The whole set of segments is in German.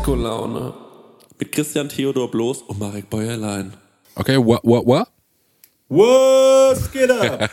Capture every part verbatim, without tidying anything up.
Disco-Laune. Mit Christian Theodor Bloß und Marek Bäuerlein. Okay, what, what, what? Was geht ab?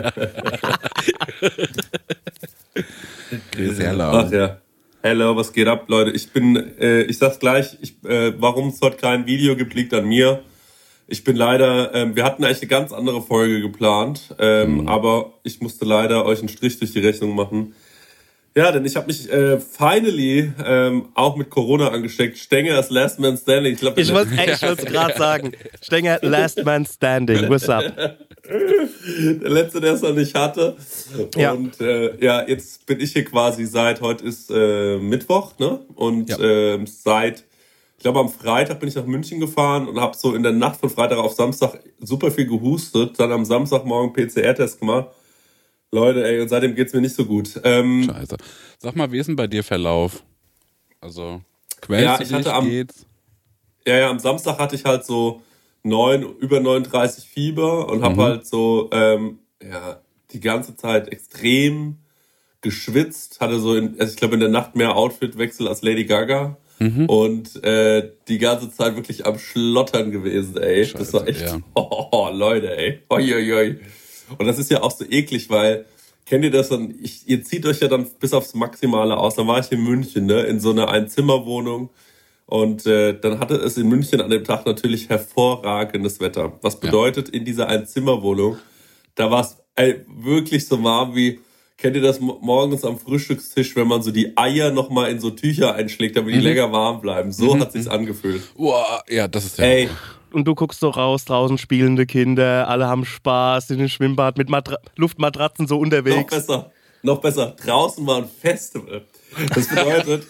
Sehr laut. Ach ja. Hello, was geht ab, Leute? Ich bin, äh, ich sag's gleich, ich, äh, warum es heute kein Video gibt, liegt an mir. Ich bin leider, ähm, wir hatten eigentlich eine ganz andere Folge geplant, ähm, mhm. aber ich musste leider euch einen Strich durch die Rechnung machen. Ja, denn ich habe mich äh, finally ähm, auch mit Corona angesteckt. Stenger ist Last Man Standing. Ich, glaub, ich wollte es gerade sagen. Stenger, Last Man Standing. What's up? Der Letzte, der es noch nicht hatte. Ja. Und äh, ja, jetzt bin ich hier quasi seit, heute ist äh, Mittwoch, ne? Und ja. äh, seit, ich glaube am Freitag bin ich nach München gefahren und habe so in der Nacht von Freitag auf Samstag super viel gehustet. Dann am Samstagmorgen P C R-Test gemacht. Leute, ey, und seitdem geht's mir nicht so gut. Ähm, Scheiße. Sag mal, wie ist denn bei dir Verlauf? Also, quälst ja, du ich dich, hatte am, geht's? Ja, ja, am Samstag hatte ich halt so neun, über neununddreißig Fieber und hab mhm. halt so, ähm, ja, die ganze Zeit extrem geschwitzt. Hatte so, in, also ich glaube, in der Nacht mehr Outfitwechsel als Lady Gaga. Mhm. Und äh, die ganze Zeit wirklich am Schlottern gewesen, ey. Scheiße, das war echt, ja. oh, oh, Leute, ey. Oi, oi, oi. Und das ist ja auch so eklig, weil, kennt ihr das dann, ich, ihr zieht euch ja dann bis aufs Maximale aus. Dann war ich in München, ne, in so einer Einzimmerwohnung. Und äh, dann hatte es in München an dem Tag natürlich hervorragendes Wetter. Was bedeutet, ja. in dieser Einzimmerwohnung, da war es wirklich so warm wie, kennt ihr das morgens am Frühstückstisch, wenn man so die Eier nochmal in so Tücher einschlägt, damit die mhm. länger warm bleiben. So mhm. hat sich's angefühlt. Boah, ja, das ist ja... Ey. Und du guckst so raus, draußen spielende Kinder, alle haben Spaß in dem Schwimmbad mit Matra- Luftmatratzen so unterwegs. Noch besser, noch besser. Draußen war ein Festival. Das bedeutet,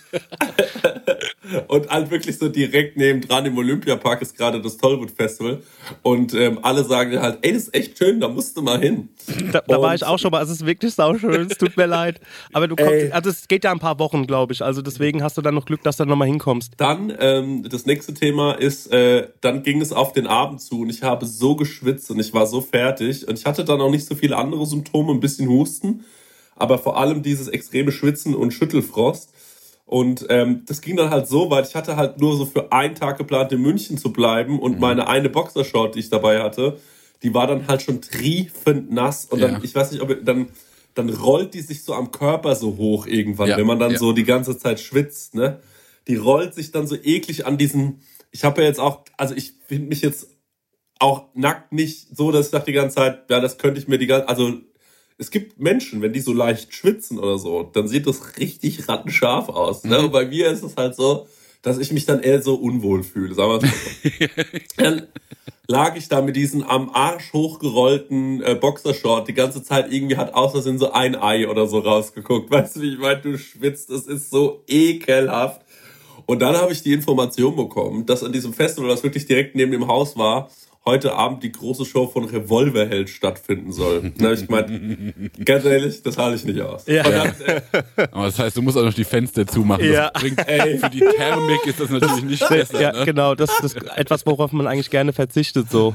und halt wirklich so direkt nebendran im Olympiapark ist gerade das Tollwood Festival. Und ähm, alle sagen halt, ey, das ist echt schön, da musst du mal hin. Da, da war ich auch schon mal, es ist wirklich sauschön, es tut mir leid. Aber du kommst, also es geht ja ein paar Wochen, glaube ich. Also deswegen hast du dann noch Glück, dass du nochmal hinkommst. Dann, ähm, das nächste Thema ist, äh, dann ging es auf den Abend zu und ich habe so geschwitzt und ich war so fertig. Und ich hatte dann auch nicht so viele andere Symptome, ein bisschen Husten. Aber vor allem dieses extreme Schwitzen und Schüttelfrost. Und ähm, das ging dann halt so weit, ich hatte halt nur so für einen Tag geplant, in München zu bleiben. Und mhm. meine eine Boxershort, die ich dabei hatte, die war dann halt schon triefend nass. Und dann, ja. ich weiß nicht, ob dann, dann rollt die sich so am Körper so hoch irgendwann, ja. wenn man dann ja. so die ganze Zeit schwitzt, ne? Die rollt sich dann so eklig an diesen, ich habe ja jetzt auch, also ich finde mich jetzt auch nackt nicht so, dass ich dachte die ganze Zeit, ja, das könnte ich mir die ganze, also es gibt Menschen, wenn die so leicht schwitzen oder so, dann sieht das richtig rattenscharf aus. Ne? Mhm. Und bei mir ist es halt so, dass ich mich dann eher so unwohl fühle. Sagen wir mal so. Dann lag ich da mit diesen am Arsch hochgerollten äh, Boxershort die ganze Zeit. Irgendwie hat aus Versehen so ein Ei oder so rausgeguckt. Weißt du, wie ich meine, du schwitzt, das ist so ekelhaft. Und dann habe ich die Information bekommen, dass an diesem Festival, das wirklich direkt neben dem Haus war, heute Abend die große Show von Revolverheld stattfinden soll. Na, ich meine, ganz ehrlich, das halte ich nicht aus. Ja. Dann, äh, aber das heißt, du musst auch noch die Fenster zumachen. Ja. Das bringt, ey, für die Thermik ist das natürlich nicht besser. Ja, ne? genau. Das ist etwas, worauf man eigentlich gerne verzichtet. So.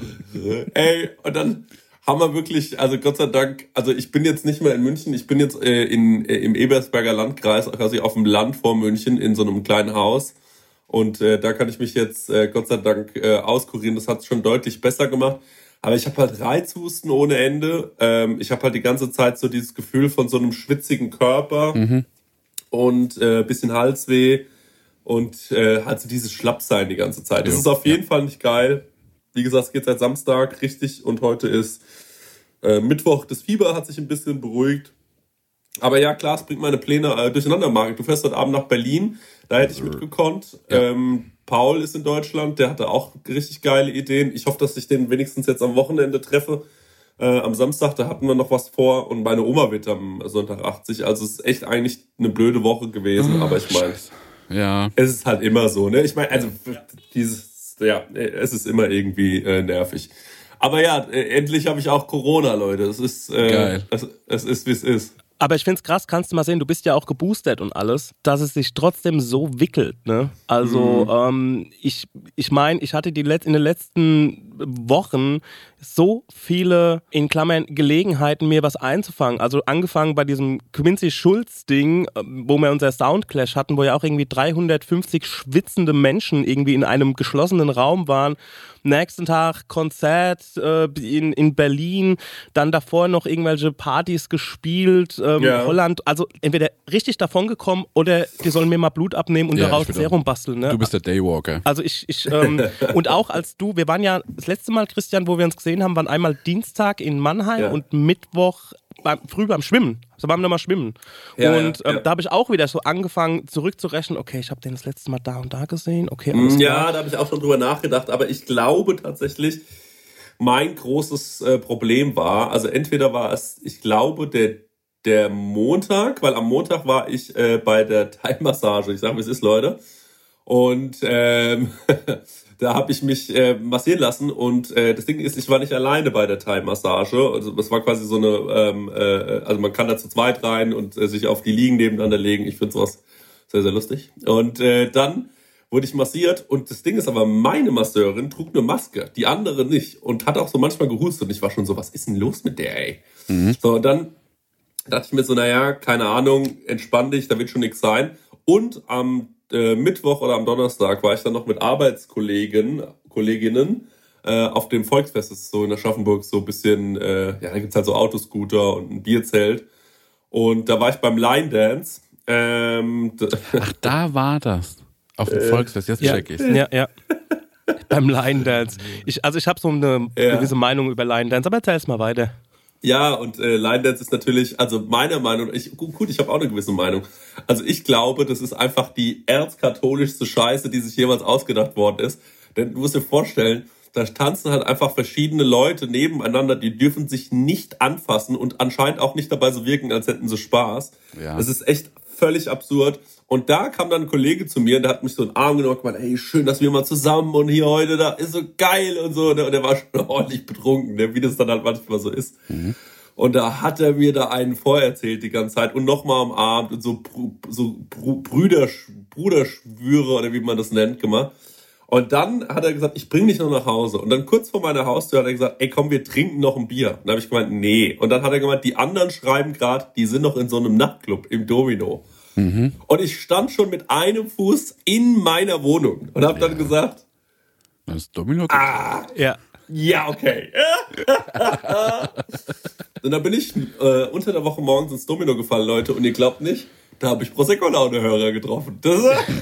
Ey, und dann haben wir wirklich, also Gott sei Dank, also ich bin jetzt nicht mehr in München, ich bin jetzt äh, in, äh, im Ebersberger Landkreis, quasi auf dem Land vor München, in so einem kleinen Haus. Und äh, da kann ich mich jetzt äh, Gott sei Dank äh, auskurieren. Das hat es schon deutlich besser gemacht. Aber ich habe halt Reizhusten ohne Ende. Ähm, ich habe halt die ganze Zeit so dieses Gefühl von so einem schwitzigen Körper mhm. und äh, bisschen Halsweh und äh, halt so dieses Schlappsein die ganze Zeit. Das jo. ist auf jeden ja. Fall nicht geil. Wie gesagt, es geht seit Samstag richtig und heute ist äh, Mittwoch. Das Fieber hat sich ein bisschen beruhigt. Aber ja, klar, es bringt meine Pläne äh, durcheinander, Marek. Du fährst heute Abend nach Berlin. Da hätte ich mitgekonnt. Ja. Ähm, Paul ist in Deutschland, der hatte auch richtig geile Ideen. Ich hoffe, dass ich den wenigstens jetzt am Wochenende treffe. Äh, am Samstag, da hatten wir noch was vor und meine Oma wird am Sonntag achtzig. Also es ist echt eigentlich eine blöde Woche gewesen, oh, aber ich meine, ja. es ist halt immer so, ne? Ich meine, also dieses, ja, es ist immer irgendwie äh, nervig. Aber ja, äh, endlich habe ich auch Corona, Leute. Es ist, äh, Geil. Es, es ist, wie es ist. Aber ich finde es krass, kannst du mal sehen, du bist ja auch geboostert und alles, dass es sich trotzdem so wickelt, ne? Also, mhm. ähm, ich, ich meine, ich hatte die Let- in den letzten Wochen so viele, in Klammern, Gelegenheiten, mir was einzufangen. Also angefangen bei diesem Quincy Schulz-Ding, wo wir unser Soundclash hatten, wo ja auch irgendwie dreihundertfünfzig schwitzende Menschen irgendwie in einem geschlossenen Raum waren. Nächsten Tag Konzert äh, in, in Berlin, dann davor noch irgendwelche Partys gespielt, ähm, Ja. Holland. Also entweder richtig davon gekommen oder die sollen mir mal Blut abnehmen und Ja, daraus ich bin Serum basteln. Ne? Du bist der Daywalker. Also ich, ich ähm, und auch als du, wir waren ja das letzte Mal, Christian, wo wir uns gesehen haben, waren einmal Dienstag in Mannheim Ja. und Mittwoch beim, früh beim Schwimmen. So waren wir nochmal schwimmen. Ja, und ja, ähm, ja. da habe ich auch wieder so angefangen zurückzurechnen, okay, ich habe den das letzte Mal da und da gesehen, okay, alles Ja, klar. da habe ich auch schon drüber nachgedacht, aber ich glaube tatsächlich, mein großes äh, Problem war, also entweder war es, ich glaube, der, der Montag, weil am Montag war ich äh, bei der Thai-Massage, ich sage, wie es ist, Leute, und ähm, da habe ich mich äh, massieren lassen und äh, das Ding ist, ich war nicht alleine bei der Thai-Massage, also das war quasi so eine, ähm, äh, also man kann da zu zweit rein und äh, sich auf die Liegen nebeneinander legen, ich finde sowas sehr, sehr lustig und äh, dann wurde ich massiert und das Ding ist aber, meine Masseurin trug eine Maske, die andere nicht und hat auch so manchmal gehustet und ich war schon so, was ist denn los mit der, ey? Mhm. So, und dann dachte ich mir so, naja, keine Ahnung, entspann dich, da wird schon nichts sein. Und am äh, Mittwoch oder am Donnerstag war ich dann noch mit Arbeitskollegen, Kolleginnen äh, auf dem Volksfest, das ist so in Aschaffenburg so ein bisschen, äh, ja, da gibt's halt so Autoscooter und ein Bierzelt und da war ich beim Line Dance. Ähm, Ach, da war das. Auf dem Volksfest, jetzt Ja, check ich's. ja, ja. Beim Line Dance. Ich, also ich habe so eine Ja. gewisse Meinung über Line Dance, aber erzähl's mal weiter. Ja, und äh, Line Dance ist natürlich, also meiner Meinung, ich, gut, ich habe auch eine gewisse Meinung. Also ich glaube, das ist einfach die erzkatholischste Scheiße, die sich jemals ausgedacht worden ist. Denn du musst dir vorstellen, da tanzen halt einfach verschiedene Leute nebeneinander, die dürfen sich nicht anfassen und anscheinend auch nicht dabei so wirken, als hätten sie Spaß. Ja. Das ist echt völlig absurd. Und da kam dann ein Kollege zu mir und der hat mich so in den Arm genommen und gemeint, hey, schön, dass wir mal zusammen und hier heute, da ist so geil und so. Und der war schon ordentlich betrunken, wie das dann halt manchmal so ist. Mhm. Und da hat er mir da einen vorerzählt die ganze Zeit und nochmal am Abend und so, so Brüdersch, Bruderschwüre oder wie man das nennt gemacht. Und dann hat er gesagt, ich bring dich noch nach Hause. Und dann kurz vor meiner Haustür hat er gesagt, ey komm, wir trinken noch ein Bier. Und dann habe ich gemeint, nee. Und dann hat er gemeint, die anderen schreiben gerade, die sind noch in so einem Nachtclub im Domino. Mhm. Und ich stand schon mit einem Fuß in meiner Wohnung und habe ja. dann gesagt, das ist Domino. Ah, ja, ja, okay. Und dann bin ich äh, unter der Woche morgens ins Domino gefallen, Leute, und ihr glaubt nicht, da habe ich Prosecco-Laune-Hörer getroffen. Das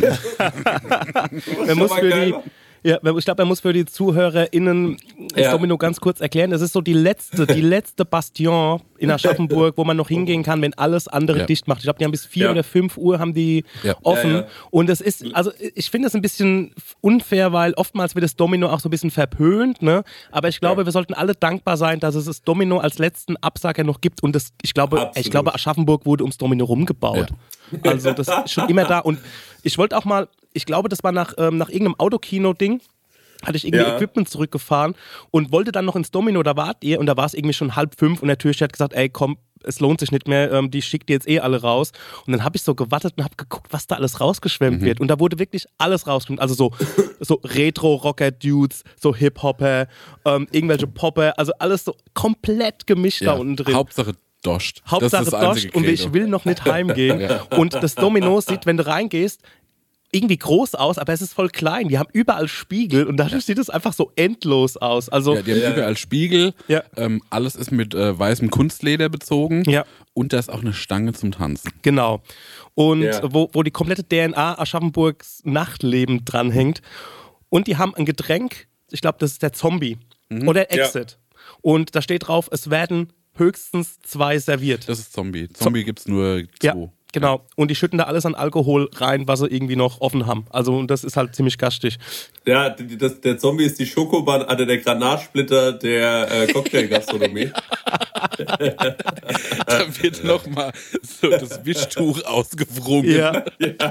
man muss für die, ja, ich glaube, man muss für die ZuhörerInnen das Ja. Domino ganz kurz erklären. Das ist so die letzte, die letzte Bastion in Aschaffenburg, wo man noch hingehen kann, wenn alles andere Ja. dicht macht. Ich glaube, die haben bis vier Ja. oder fünf Uhr haben die Ja. offen. Ja, ja. Und das ist, also ich finde das ein bisschen unfair, weil oftmals wird das Domino auch so ein bisschen verpönt, ne? Aber ich glaube, Ja. wir sollten alle dankbar sein, dass es das Domino als letzten Absager noch gibt. Und das, ich glaube, Absolut. ich glaube, Aschaffenburg wurde ums Domino rumgebaut. Also das ist schon immer da. Und ich wollte auch mal, ich glaube, das war nach, ähm, nach irgendeinem Autokino-Ding, hatte ich irgendwie Ja. Equipment zurückgefahren und wollte dann noch ins Domino, da wart ihr und da war es irgendwie schon halb fünf und der Türsteher hat gesagt, ey komm, es lohnt sich nicht mehr, ähm, die schickt ihr jetzt eh alle raus. Und dann habe ich so gewartet und habe geguckt, was da alles rausgeschwemmt mhm. wird. Und da wurde wirklich alles rausgeschwemmt. Also so, so Retro-Rocker-Dudes, so Hip-Hopper, ähm, irgendwelche Popper, also alles so komplett gemischt Ja. da unten drin. Hauptsache Doscht. Hauptsache das ist das Doscht einzige und Credo. ich will noch nicht heimgehen. Ja. Und das Domino sieht, wenn du reingehst, irgendwie groß aus, aber es ist voll klein. Die haben überall Spiegel und dadurch sieht es einfach so endlos aus. Also, Ja, die haben Ja. überall Spiegel. Ja. Ähm, alles ist mit äh, weißem Kunstleder bezogen. Ja. Und da ist auch eine Stange zum Tanzen. genau. Und Ja. wo, wo die komplette D N A Aschaffenburgs Nachtleben dranhängt. Und die haben ein Getränk, ich glaube, das ist der Zombie oder Exit. Und da steht drauf, es werden höchstens zwei serviert. Das ist Zombie. Zombie gibt's nur zwei. Ja, genau. Und die schütten da alles an Alkohol rein, was sie irgendwie noch offen haben. Also und das ist halt ziemlich gastig. Ja, die- das, der Zombie ist die Schokobahn, also der Granatsplitter der äh, Cocktailgastronomie. Da wird nochmal so das Wischtuch ausgewrungen. Ja.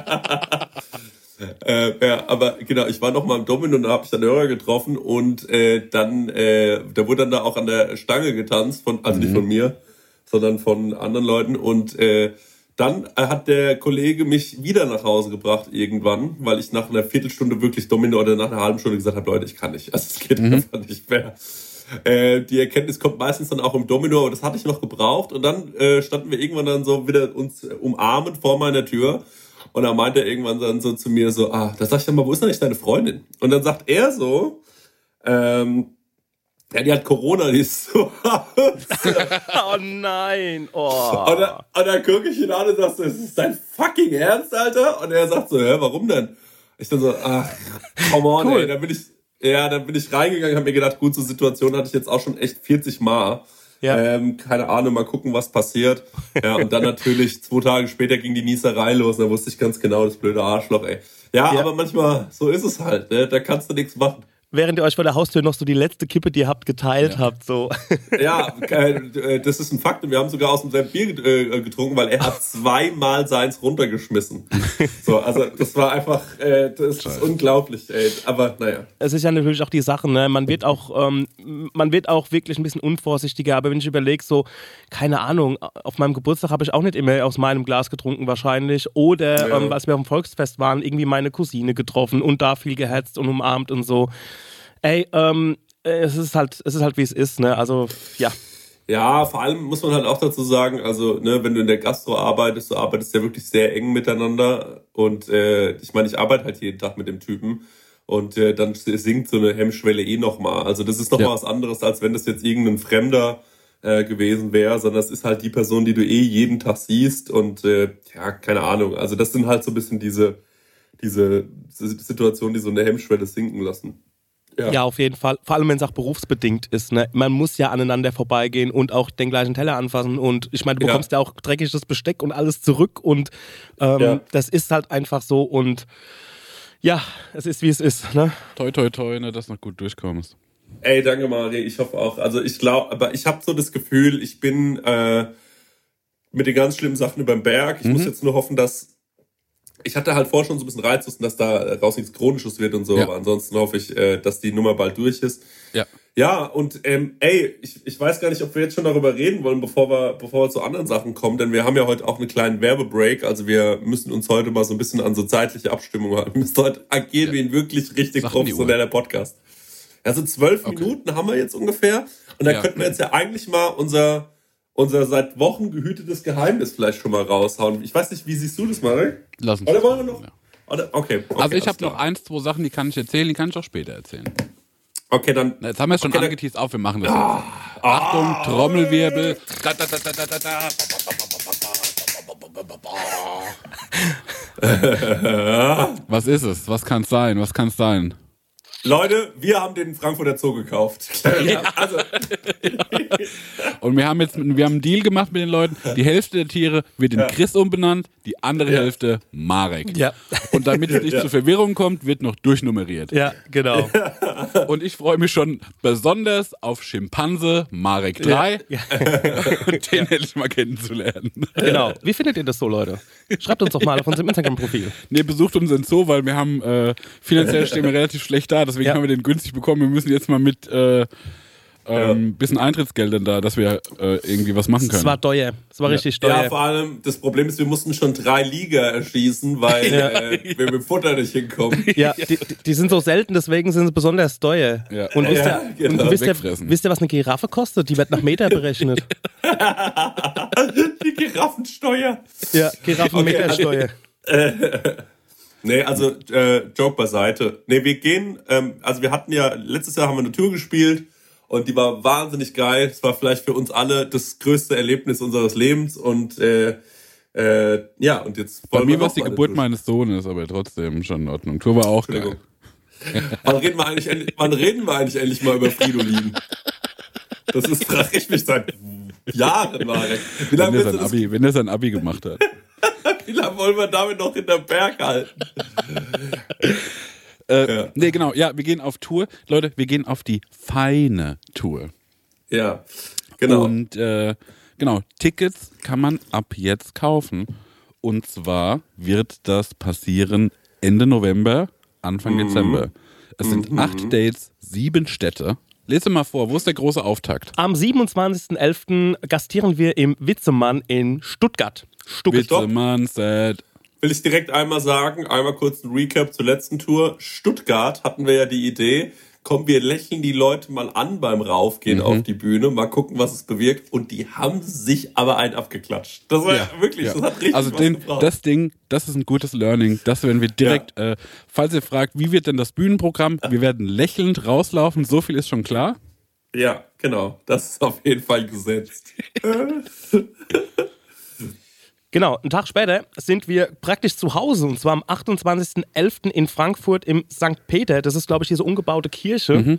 Äh, ja, aber genau, ich war noch mal im Domino und da habe ich dann Hörer getroffen und äh, dann, äh, da wurde dann da auch an der Stange getanzt, von, also nicht von mir, sondern von anderen Leuten und äh, dann hat der Kollege mich wieder nach Hause gebracht irgendwann, weil ich nach einer Viertelstunde wirklich Domino oder nach einer halben Stunde gesagt habe, Leute, ich kann nicht, also es geht einfach nicht mehr. Äh, die Erkenntnis kommt meistens dann auch im Domino, aber das hatte ich noch gebraucht. Und dann äh, standen wir irgendwann dann so wieder uns umarmend vor meiner Tür. Und dann meinte er irgendwann dann so zu mir so, ah, da sag ich dann mal, wo ist denn eigentlich deine Freundin? Und dann sagt er so, ähm, ja, die hat Corona, die ist so Oh nein, oh. Und dann, und dann gucke ich ihn an und sag so, ist das dein fucking Ernst, Alter? Und er sagt so, hä, warum denn? Ich dann so, ach, come on, cool. Ey. Dann bin ich, ja, dann bin ich reingegangen, hab mir gedacht, gut, so Situation hatte ich jetzt auch schon echt vierzig Mal. Ja. Ähm, keine Ahnung, mal gucken, was passiert. Ja, und dann natürlich zwei Tage später ging die Nieserei los. Da wusste ich ganz genau, das blöde Arschloch, ey. Ja, ja. Aber manchmal, so ist es halt, ne? Da kannst du nichts machen. Während ihr euch vor der Haustür noch so die letzte Kippe, die ihr habt, geteilt ja. habt, so. Ja, äh, das ist ein Fakt. Und wir haben sogar aus dem selben Bier äh, getrunken, weil er hat zweimal seins runtergeschmissen. So, also das war einfach, äh, das ist Scheiße. Unglaublich, ey. Aber naja. Es ist ja natürlich auch die Sache, ne? Man wird auch, ähm, man wird auch wirklich ein bisschen unvorsichtiger. Aber wenn ich überlege, so, keine Ahnung, auf meinem Geburtstag habe ich auch nicht immer aus meinem Glas getrunken wahrscheinlich. Oder, ja. ähm, als wir auf dem Volksfest waren, irgendwie meine Cousine getroffen und da viel gehetzt und umarmt und so. Ey, ähm, es ist halt, es ist halt wie es ist, ne? Also, ja. Ja, vor allem muss man halt auch dazu sagen, also, ne, wenn du in der Gastro arbeitest, du arbeitest ja wirklich sehr eng miteinander und äh, ich meine, ich arbeite halt jeden Tag mit dem Typen und äh, dann sinkt so eine Hemmschwelle eh nochmal. Also das ist nochmal ja. was anderes, als wenn das jetzt irgendein Fremder äh, gewesen wäre, sondern es ist halt die Person, die du eh jeden Tag siehst und äh, ja, keine Ahnung. Also das sind halt so ein bisschen diese, diese Situationen, die so eine Hemmschwelle sinken lassen. Ja. ja, auf jeden Fall. Vor allem, wenn es auch berufsbedingt ist. Ne? Man muss ja aneinander vorbeigehen und auch den gleichen Teller anfassen. Und ich meine, du bekommst ja, ja auch dreckiges Besteck und alles zurück. Und ähm, ja. das ist halt einfach so. Und ja, es ist, wie es ist. Ne? Toi, toi, toi, ne, dass du noch gut durchkommst. Ey, danke, Mari. Ich hoffe auch. Also ich glaube, aber ich habe so das Gefühl, ich bin äh, mit den ganz schlimmen Sachen über den Berg. Ich mhm. muss jetzt nur hoffen, dass ich hatte halt vorher schon so ein bisschen Reizhusten, dass da raus nichts Chronisches wird und so, ja. aber ansonsten hoffe ich, äh, dass die Nummer bald durch ist. Ja. Ja, und ähm, ey, ich, ich weiß gar nicht, ob wir jetzt schon darüber reden wollen, bevor wir, bevor wir zu anderen Sachen kommen, denn wir haben ja heute auch einen kleinen Werbebreak, also wir müssen uns heute mal so ein bisschen an so zeitliche Abstimmung halten. Wir müssen heute agieren ja. wie ein wirklich richtig Sachen professioneller Podcast. Also zwölf okay. Minuten haben wir jetzt ungefähr und dann ja. könnten wir jetzt ja eigentlich mal unser unser seit Wochen gehütetes Geheimnis vielleicht schon mal raushauen. Ich weiß nicht, wie siehst du das, Marek? Lass uns. Oder wollen wir noch? Ja. Oder? Okay, okay. Also ich habe noch eins, zwei Sachen, die kann ich erzählen, die kann ich auch später erzählen. Okay, dann. Na, jetzt haben wir es schon okay, angeteased auf, wir machen das ah, jetzt. Achtung, ah, Trommelwirbel. Da, da, da, da, da, da. Was ist es? Was kann es sein? Was kann es sein? Leute, wir haben den Frankfurter Zoo gekauft. Ja. Also. Und wir haben jetzt wir haben einen Deal gemacht mit den Leuten. Die Hälfte der Tiere wird in ja. Chris umbenannt, die andere ja. Hälfte Marek. Ja. Und damit es nicht ja. zu Verwirrung kommt, wird noch durchnummeriert. Ja, genau. Und ich freue mich schon besonders auf Schimpanse Marek drei. Ja. Und den ja. hätte ich mal kennenzulernen. Genau. Wie findet ihr das so, Leute? Schreibt uns doch mal auf unserem Instagram-Profil. Nee, besucht unseren Zoo, weil wir haben äh, finanziell stehen wir relativ schlecht da. Deswegen ja. haben wir den günstig bekommen. Wir müssen jetzt mal mit äh, ähm, ja. bisschen Eintrittsgeldern da, dass wir äh, irgendwie was machen können. Es war teuer. Es war ja. richtig teuer. Ja, vor allem, das Problem ist, wir mussten schon drei Liga erschießen, weil ja. äh, wir mit dem Futter nicht hinkommen. Ja, die, die sind so selten, deswegen sind sie besonders teuer. Ja. Und, wisst, ja, ihr, genau. und wisst, ihr, wisst ihr, was eine Giraffe kostet? Die wird nach Meter berechnet. Die Giraffensteuer. Ja, Giraffenmetersteuer. Okay. Nee, also äh, Joke beiseite. Nee, wir gehen, ähm, also wir hatten ja, letztes Jahr haben wir eine Tour gespielt und die war wahnsinnig geil. Es war vielleicht für uns alle das größte Erlebnis unseres Lebens und äh, äh, ja, und jetzt Bei mir war es die Geburt durch. meines Sohnes, aber trotzdem schon in Ordnung. Tour war auch geil. Wann reden wir eigentlich endlich, wann reden wir eigentlich endlich mal über Fridolin? Das ist, frage ich mich seit Jahren, Marek. Wie lange wenn, er sein Abi, wenn er sein Abi gemacht hat. Wie lange wollen wir damit noch in der Berg halten? äh, ja. Nee, genau. Ja, wir gehen auf Tour. Leute, wir gehen auf die feine Tour. Ja, genau. Und äh, genau, Tickets kann man ab jetzt kaufen. Und zwar wird das passieren Ende November, Anfang mhm. Dezember. Es sind mhm. acht Dates, sieben Städte. Lese mal vor, wo ist der große Auftakt? Am siebenundzwanzigsten elften gastieren wir im Witzemann in Stuttgart. Stuttgart. Witzemann Set. Will ich direkt einmal sagen, einmal kurz ein Recap zur letzten Tour. Stuttgart hatten wir ja die Idee, komm, wir lächeln die Leute mal an beim Raufgehen Mhm. auf die Bühne, mal gucken, was es bewirkt. Und die haben sich aber einen abgeklatscht. Das war ja, wirklich, Ja. das hat richtig Also was den, gebracht. das Ding, das ist ein gutes Learning. Das werden wir direkt, äh, falls ihr fragt, wie wird denn das Bühnenprogramm? Wir werden lächelnd rauslaufen, so viel ist schon klar. Ja, genau. Das ist auf jeden Fall gesetzt. Genau, einen Tag später sind wir praktisch zu Hause und zwar am achtundzwanzigsten elften in Frankfurt im Sankt Peter. Das ist, glaube ich, diese umgebaute Kirche. Mhm.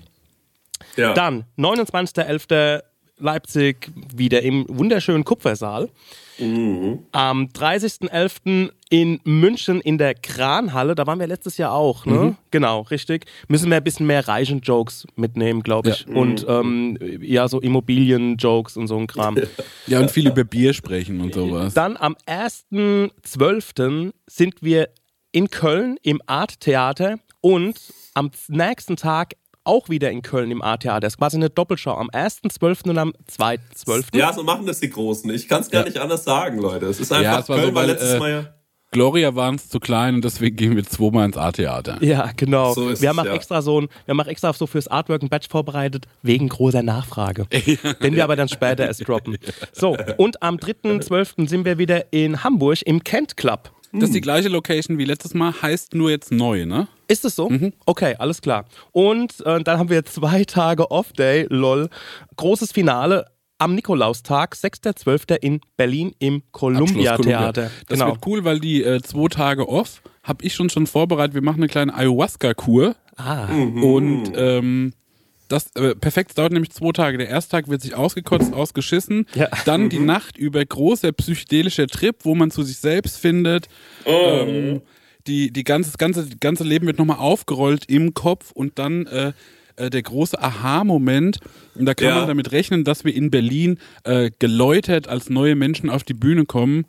Ja. Dann neunundzwanzigsten elften Leipzig wieder im wunderschönen Kupfersaal. Mhm. Am dreißigsten elften in München in der Kranhalle, da waren wir letztes Jahr auch, ne? Mhm. Genau, richtig. Müssen wir ein bisschen mehr Reichen-Jokes mitnehmen, glaube ich. Ja. Und ähm, ja, so Immobilien-Jokes und so ein Kram. Ja, und viel über Bier sprechen und sowas. Dann am ersten zwölften sind wir in Köln im Art-Theater und am nächsten Tag auch wieder in Köln im Art-Theater. Das ist quasi eine Doppelschau. Am ersten zwölften und am zweiten zwölften Ja, so machen das die Großen. Ich kann es gar Ja. nicht anders sagen, Leute. Es ist Ja, einfach, es war Köln so, war weil, letztes äh, Mal ja... Gloria waren es zu klein und deswegen gehen wir zweimal ins A-Theater. Ja, genau. So ist wir es, haben auch ja. extra so ein, wir haben auch extra so fürs Artwork ein Badge vorbereitet, wegen großer Nachfrage. Den wir aber dann später erst droppen. So, und am dritten zwölften sind wir wieder in Hamburg im Kent Club. Das ist die gleiche Location wie letztes Mal, heißt nur jetzt neu, ne? Ist es so? Okay, alles klar. Und äh, dann haben wir zwei Tage Off-Day, lol. Großes Finale am Nikolaustag, sechster zwölfter in Berlin im Columbia Abschluss Columbia. Theater. Das Genau. wird cool, weil die äh, zwei Tage off habe ich schon schon vorbereitet. Wir machen eine kleine Ayahuasca-Kur. Ah. Und ähm, das äh, perfekt, es dauert nämlich zwei Tage. Der erste Tag wird sich ausgekotzt, ausgeschissen. Ja. Dann die Nacht über großer psychedelischer Trip, wo man zu sich selbst findet. Ähm, die, die ganze, das ganze, das ganze Leben wird nochmal aufgerollt im Kopf und dann äh, äh, der große Aha-Moment. Und da kann Ja. man damit rechnen, dass wir in Berlin äh, geläutert als neue Menschen auf die Bühne kommen.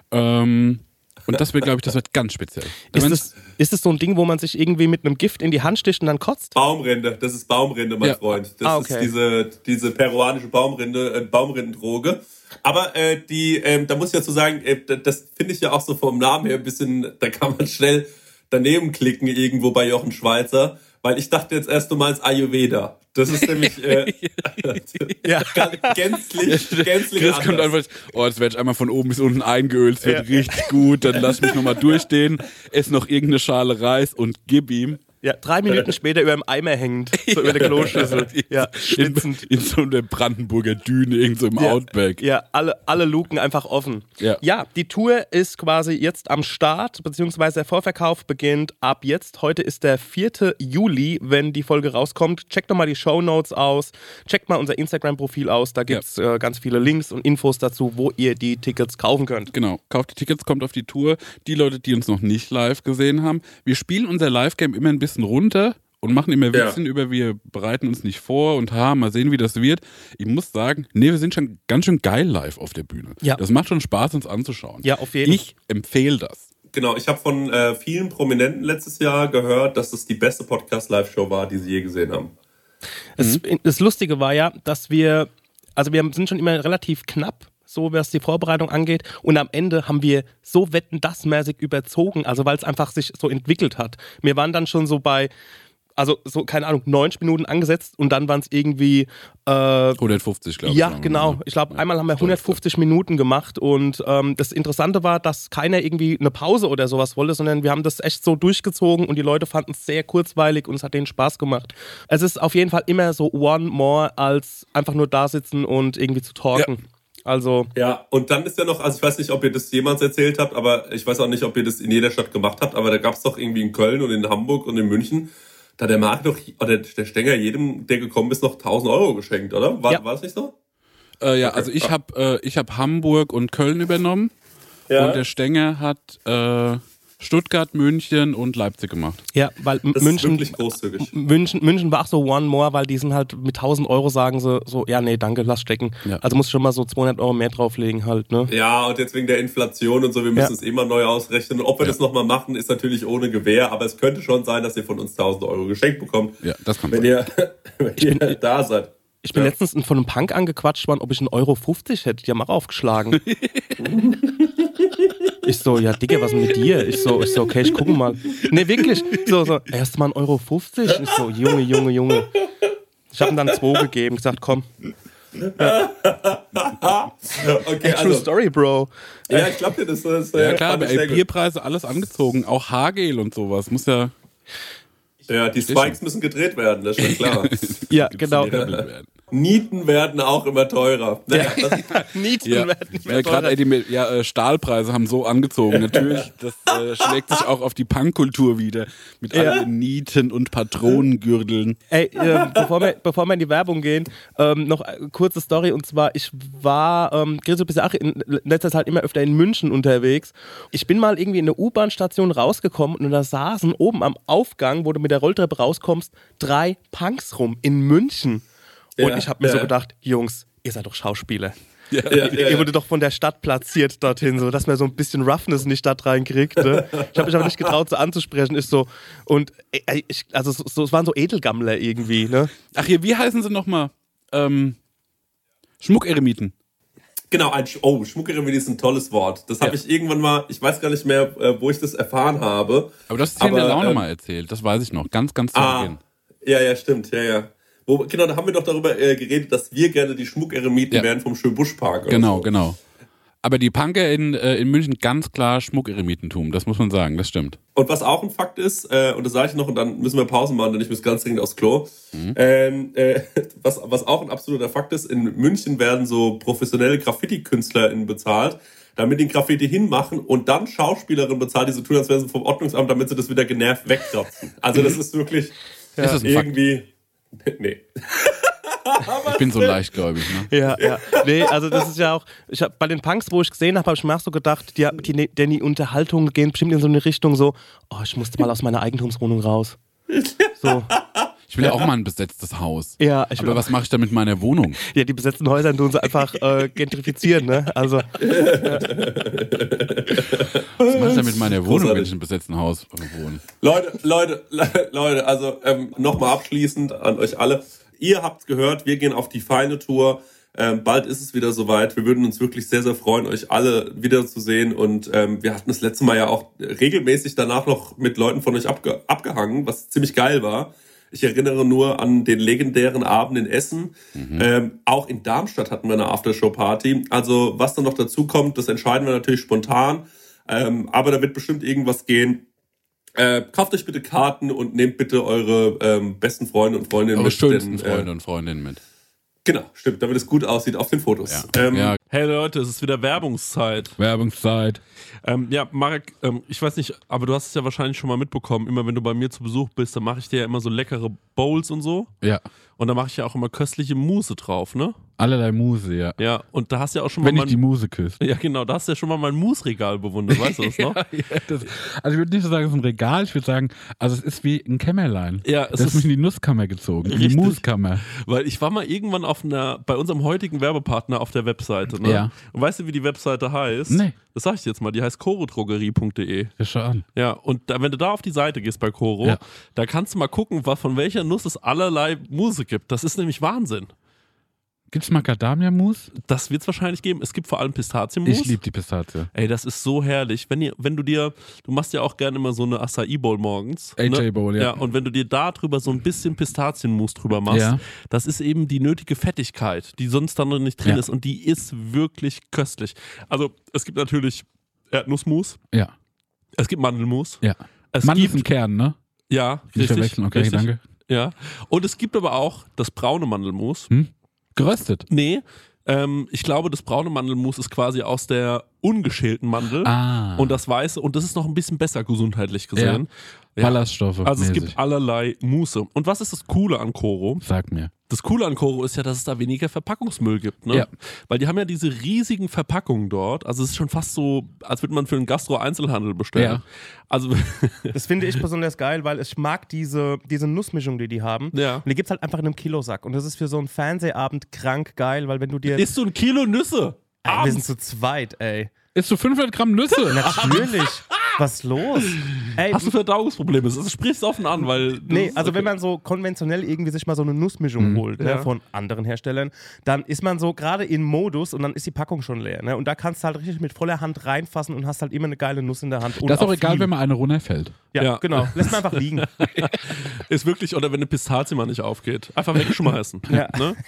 Ähm, und das wird, glaube ich, das wird ganz speziell. Da Ist werden- das, ist das so ein Ding, wo man sich irgendwie mit einem Gift in die Hand sticht und dann kotzt? Baumrinde, das ist Baumrinde, mein Ja. Freund. Das Ah, okay. ist diese, diese peruanische Baumrinde, äh, Baumrindendroge. Aber äh, die, ähm, da muss ich dazu sagen, äh, das, das finde ich ja auch so vom Namen her ein bisschen, da kann man schnell daneben klicken irgendwo bei Jochen Schweizer, weil ich dachte jetzt erst, du meinst Ayurveda. Das ist nämlich äh, Ja. gänzlich, gänzlich Chris kommt anders. einfach, oh, jetzt werde ich einmal von oben bis unten eingeölt, es wird Ja. richtig gut, dann lass mich nochmal durchstehen, ess noch irgendeine Schale Reis und gib ihm. Ja, drei Minuten später über dem Eimer hängend, so über der Kloschüssel. Ja, in, schwitzend. in so einer Brandenburger Düne, irgend so im Ja. Outback. Ja, alle, alle Luken einfach offen. Ja. ja, die Tour ist quasi jetzt am Start, beziehungsweise der Vorverkauf beginnt ab jetzt. Heute ist der vierte Juli, wenn die Folge rauskommt. Checkt doch mal die Shownotes aus, checkt mal unser Instagram-Profil aus, da gibt es äh, ganz viele Links und Infos dazu, wo ihr die Tickets kaufen könnt. Genau, kauft die Tickets, kommt auf die Tour. Die Leute, die uns noch nicht live gesehen haben, wir spielen unser Live-Game immer ein bisschen runter und machen immer Ja. Witzchen über, wir bereiten uns nicht vor und ha, mal sehen, wie das wird. Ich muss sagen, nee, wir sind schon ganz schön geil live auf der Bühne. Ja. Das macht schon Spaß, uns anzuschauen. Ja, auf jeden Fall. Ich empfehle das. Genau, ich habe von äh, vielen Prominenten letztes Jahr gehört, dass es die beste Podcast-Live-Show war, die sie je gesehen haben. Das, das Lustige war ja, dass wir, also wir sind schon immer relativ knapp, so was die Vorbereitung angeht. Und am Ende haben wir so wetten-das-mäßig überzogen, also weil es einfach sich so entwickelt hat. Wir waren dann schon so bei, also so, keine Ahnung, neunzig Minuten angesetzt und dann waren es irgendwie äh, hundertfünfzig, glaube ich. ja, haben wir, genau. ne? Ich glaube, einmal haben wir stolz hundertfünfzig Minuten gemacht und ähm, das Interessante war, dass keiner irgendwie eine Pause oder sowas wollte, sondern wir haben das echt so durchgezogen und die Leute fanden es sehr kurzweilig und es hat denen Spaß gemacht. Es ist auf jeden Fall immer so one more, als einfach nur da sitzen und irgendwie zu talken. Also, Ja, und dann ist ja noch, also ich weiß nicht, ob ihr das jemals erzählt habt, aber ich weiß auch nicht, ob ihr das in jeder Stadt gemacht habt, aber da gab es doch irgendwie in Köln und in Hamburg und in München, da der Markt doch, oder der Stenger jedem, der gekommen ist, noch tausend Euro geschenkt, oder? War, Ja. war das nicht so? Äh, ja, also ich habe äh, ich hab Hamburg und Köln übernommen und der Stenger hat äh, Stuttgart, München und Leipzig gemacht. ja, weil M- Das München, ist wirklich großzügig. München, München war auch so one more, weil die sind halt mit tausend Euro sagen sie so, ja, nee, danke, lass stecken. Ja. Also musst du schon mal so zweihundert Euro mehr drauflegen halt, ne? Ja, und jetzt wegen der Inflation und so, wir müssen Ja. es immer neu ausrechnen. Und ob wir Ja. das nochmal machen, ist natürlich ohne Gewähr, aber es könnte schon sein, dass ihr von uns tausend Euro geschenkt bekommt, Ja, das kann wenn sein. ihr, wenn ihr da seid. Ich bin Ja. letztens von einem Punk angequatscht worden, ob ich einen Euro fünfzig hätte. Die haben auch aufgeschlagen. Ich so, ja, Digga, was ist mit dir? Ich so, ich so, okay, ich gucke mal. Nee, wirklich. So, so, erst mal ein Euro fünfzig. Ich so, Junge, Junge, Junge. Ich habe ihm dann zwei gegeben, gesagt, komm. Ja. Okay, Hey, true also, Story, Bro. ja, ich glaube dir, das ist Ja äh, klar, fand aber ich sehr ey, gut. Bierpreise, alles angezogen. Auch Haargel und sowas. Muss ja... Ja, die Spikes müssen gedreht werden, das ist schon klar. Ja, genau. Nieten werden auch immer teurer. Naja, das, Nieten Ja, werden nicht mehr ja gerade teurer. die Met- ja, äh, Stahlpreise haben so angezogen. Natürlich, das äh, schlägt sich auch auf die Punkkultur wieder. Mit Ja. allen Nieten und Patronengürteln. Ey, äh, bevor, wir, bevor wir in die Werbung gehen, ähm, noch eine kurze Story. Und zwar, ich war, ähm, Chris, du bist ja auch in letzter Zeit immer öfter in München unterwegs. Ich bin mal irgendwie in eine U-Bahn-Station rausgekommen und da saßen oben am Aufgang, wo du mit der Rolltreppe rauskommst, drei Punks rum in München. Und Ja, ich habe mir so ja. gedacht, Jungs, ihr seid doch Schauspieler. ja, Ihr, ja, ihr wurde doch von der Stadt platziert dorthin, so dass man so ein bisschen Roughness in die Stadt reinkriegt. Ne? Ich habe mich aber nicht getraut, so anzusprechen. Ist so und ey, ich, also so, so, es waren so Edelgammler irgendwie. Ne? Ach hier, wie heißen sie nochmal? Ähm, Schmuckeremiten. Genau, ein Sch oh, Schmuckeremie ist ein tolles Wort. Das habe Ja. ich irgendwann mal, ich weiß gar nicht mehr, äh, wo ich das erfahren habe. Aber das ist hier in der Aber, Laune ähm, mal erzählt. Das weiß ich noch. Ganz, ganz zu Ah, Beginn. ja, ja, stimmt, ja, ja. Wo, genau, da haben wir doch darüber äh, geredet, dass wir gerne die Schmuckeremiten Ja. wären vom Schönbuschpark. oder Genau, so. genau. Aber die Punker in, äh, in München ganz klar Schmuckeremitentum. Das muss man sagen, das stimmt. Und was auch ein Fakt ist, äh, und das sage ich noch, und dann müssen wir Pause machen, denn ich muss ganz dringend aufs Klo. Ähm, äh, was, was auch ein absoluter Fakt ist, in München werden so professionelle Graffiti-KünstlerInnen bezahlt, damit die Graffiti hinmachen und dann Schauspielerinnen bezahlt, die so tun, als wären sie vom Ordnungsamt, damit sie das wieder genervt wegkratzen. Also das ist wirklich Ist das ein Fakt? irgendwie... Nee. Ich bin so leichtgläubig, ne? Ja, ja. Nee, also das ist ja auch, ich hab, bei den Punks, wo ich gesehen habe, habe ich mir auch so gedacht, die, die, denn die Unterhaltungen gehen bestimmt in so eine Richtung so, oh, ich musste mal aus meiner Eigentumswohnung raus. So. Ich will ja auch mal ein besetztes Haus. Ja, ich will Aber was mache ich da mit meiner Wohnung? Ja, die besetzten Häuser tun sie einfach äh, gentrifizieren, ne? Also, Was mache ich da mit meiner Wohnung, Großartig. wenn ich in einem besetzten Haus wohne? Leute, Leute, Le- Leute, also ähm, nochmal abschließend an euch alle. Ihr habt's gehört, wir gehen auf die feine Tour. Ähm, bald ist es wieder soweit. Wir würden uns wirklich sehr, sehr freuen, euch alle wiederzusehen. Und ähm, wir hatten das letzte Mal ja auch regelmäßig danach noch mit Leuten von euch abge abgehangen, was ziemlich geil war. Ich erinnere nur an den legendären Abend in Essen. Mhm. Ähm, auch in Darmstadt hatten wir eine Aftershow-Party. Also was dann noch dazu kommt, das entscheiden wir natürlich spontan. Ähm, aber da wird bestimmt irgendwas gehen. Äh, kauft euch bitte Karten und nehmt bitte eure ähm, besten Freunde und Freundinnen Eure mit. schönsten denn, äh, Freunde und Freundinnen mit. Genau, stimmt, damit es gut aussieht auf den Fotos. Ja. Ähm, ja, Hey Leute, es ist wieder Werbungszeit. Werbungszeit. Ähm, ja, Marek, ähm, ich weiß nicht, aber du hast es ja wahrscheinlich schon mal mitbekommen. Immer wenn du bei mir zu Besuch bist, dann mache ich dir ja immer so leckere Bowls und so. Ja. Und da mache ich ja auch immer köstliche Mousse drauf, ne? Allerlei Muse, ja. Ja, und da hast du ja auch schon Wenn mal ich die mein, Muse küsse. ja genau, da hast du ja schon mal mein Mousse-Regal bewundert, weißt du das noch? Ja, das, also ich würde nicht so sagen, es ist ein Regal, ich würde sagen, also es ist wie ein Kämmerlein. Ja, es das ist ist- mich in die Nusskammer gezogen, in die Richtig. Muskammer. Weil ich war mal irgendwann auf einer, bei unserem heutigen Werbepartner auf der Webseite, ne? Ja. Und weißt du, wie die Webseite heißt? Nee. Das sag ich dir jetzt mal, die heißt chorodrogerie punkt de. Ja, schau an. Ja, und da, wenn du da auf die Seite gehst bei Choro, Ja. da kannst du mal gucken, was, von welcher Nuss es allerlei Muse gibt. Das ist nämlich Wahnsinn. Gibt's Macadamia-Mus? Das wird es wahrscheinlich geben. Es gibt vor allem Pistazienmus. Ich liebe die Pistazie. Ey, das ist so herrlich. Wenn, ihr, wenn du dir, du machst ja auch gerne immer so eine Acai Bowl morgens. A J Bowl, ja. Ja, und wenn du dir da drüber so ein bisschen Pistazienmus drüber machst, Ja. das ist eben die nötige Fettigkeit, die sonst dann noch nicht drin Ja. ist. Und die ist wirklich köstlich. Also, es gibt natürlich Erdnussmus, Ja, es gibt Mandelmus. ja. Es Mann ist gibt, ein Kern, ne? ja, Nicht richtig, verwechseln, okay, richtig, danke. Ja. Und es gibt aber auch das braune Mandelmus. Hm? Geröstet. Nee, ähm, ich glaube, das braune Mandelmus ist quasi aus der ungeschälten Mandel. Ah. Und das weiße, und das ist noch ein bisschen besser gesundheitlich gesehen. Ja. Ballaststoffe. Also es mäßig. gibt allerlei Muße. Und was ist das Coole an Choro? Sag mir. Das Coole an Choro ist ja, dass es da weniger Verpackungsmüll gibt. Ne? Ja. Weil die haben ja diese riesigen Verpackungen dort. Also es ist schon fast so, als würde man für einen Gastro-Einzelhandel bestellen. Ja. Also das finde ich besonders geil, weil ich mag diese, diese Nussmischung, die die haben. Ja. Und die gibt's halt einfach in einem Kilosack. Und das ist für so einen Fernsehabend krank geil, weil wenn du dir... isst du ein Kilo Nüsse? Ey, wir sind Abends. zu zweit, ey. Isst du fünfhundert Gramm Nüsse? Natürlich. Was ist los? Ey, Hast du Verdauungsprobleme? Das sprichst du offen an, weil... Nee, ist also okay. wenn man so konventionell irgendwie sich mal so eine Nussmischung Mhm. holt, ne, Ja. von anderen Herstellern, dann ist man so gerade in Modus und dann ist die Packung schon leer. Ne? Und da kannst du halt richtig mit voller Hand reinfassen und hast halt immer eine geile Nuss in der Hand. Und Das ist auch egal, viel. wenn mal eine runterfällt. Ja, Ja. genau. Lässt man einfach liegen. Ist wirklich, oder wenn eine Pistazie mal nicht aufgeht. Einfach wegschmeißen. Ja. Ne?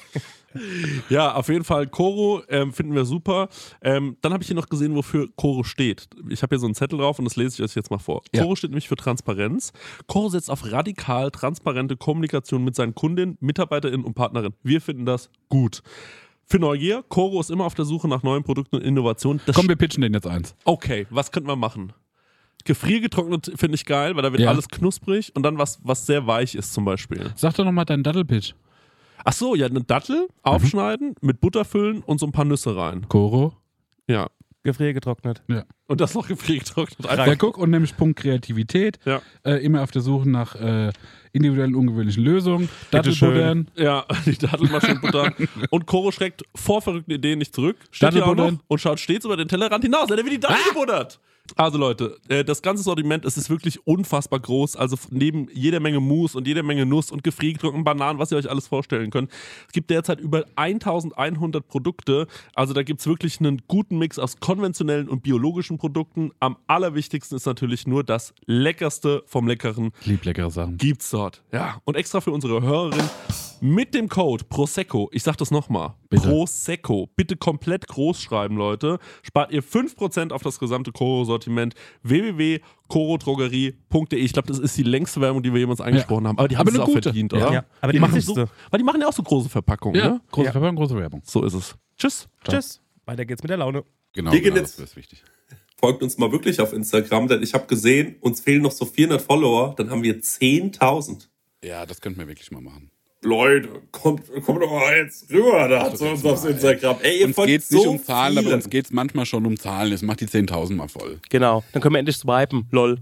Ja, auf jeden Fall. Koro ähm, finden wir super. Ähm, dann habe ich hier noch gesehen, wofür Koro steht. Ich habe hier so einen Zettel drauf und das lese ich euch jetzt mal vor. Ja. Koro steht nämlich für Transparenz. Koro setzt auf radikal transparente Kommunikation mit seinen Kundinnen, MitarbeiterInnen und Partnerinnen. Wir finden das gut. Für Neugier, Koro ist immer auf der Suche nach neuen Produkten und Innovationen. Das Komm, wir pitchen den jetzt eins. Okay, was könnten wir machen? Gefriergetrocknet finde ich geil, weil da wird Ja. alles knusprig und dann was, was sehr weich ist zum Beispiel. Sag doch nochmal deinen Dattelpitch. Ach so, ja, eine Dattel aufschneiden, mit Butter füllen und so ein paar Nüsse rein. Koro. Ja. Gefriergetrocknet. Ja. Und das noch gefriergetrocknet. Ja, Einfach. guck, und nämlich Punkt Kreativität. Ja. Äh, immer auf der Suche nach äh, individuellen, ungewöhnlichen Lösungen. Dattelbuddern. Ja, die Dattelmaschinen buttern. Und Koro schreckt vor verrückten Ideen nicht zurück. Steht hier auch noch Dattelbuddern. und schaut stets über den Tellerrand hinaus. Er wird die Dattel gebuddert. Also Leute, äh, das ganze Sortiment, es ist wirklich unfassbar groß. Also f- neben jeder Menge Mousse und jeder Menge Nuss und gefriergetrockneten Bananen, was ihr euch alles vorstellen könnt. Es gibt derzeit über eintausendeinhundert Produkte. Also da gibt es wirklich einen guten Mix aus konventionellen und biologischen Produkten. Am allerwichtigsten ist natürlich nur das Leckerste vom Leckeren. Ich lieb leckere Sachen. Gibt's dort. Ja, und extra für unsere Hörerin mit dem Code Prosecco, ich sag das nochmal, Bitte. Prosecco, bitte komplett groß schreiben, Leute, spart ihr fünf Prozent auf das gesamte Koro-Sortiment w w w punkt koro drogerie punkt de. Ich glaube, das ist die längste Werbung, die wir jemals angesprochen haben, aber die haben Aber es eine auch gute. verdient, Ja. oder? Ja, aber die machen so, wichtigste. weil die machen ja auch so große Verpackungen, Ja, ne? große Ja. Verpackung, große Werbung. So ist es. Tschüss. Tschüss. Weiter geht's mit der Laune. Genau, Wir gehen genau, jetzt- das ist wichtig. Folgt uns mal wirklich auf Instagram, denn ich habe gesehen, uns fehlen noch so vierhundert Follower, dann haben wir zehntausend. Ja, das könnten wir wirklich mal machen. Leute, kommt, kommt doch mal jetzt rüber da zu uns aufs Instagram. Ey, ihr Uns folgt geht es so nicht um Zahlen, vielen. aber uns geht es manchmal schon um Zahlen. Es macht die zehntausend mal voll. Genau. Dann können wir endlich swipen. Lol.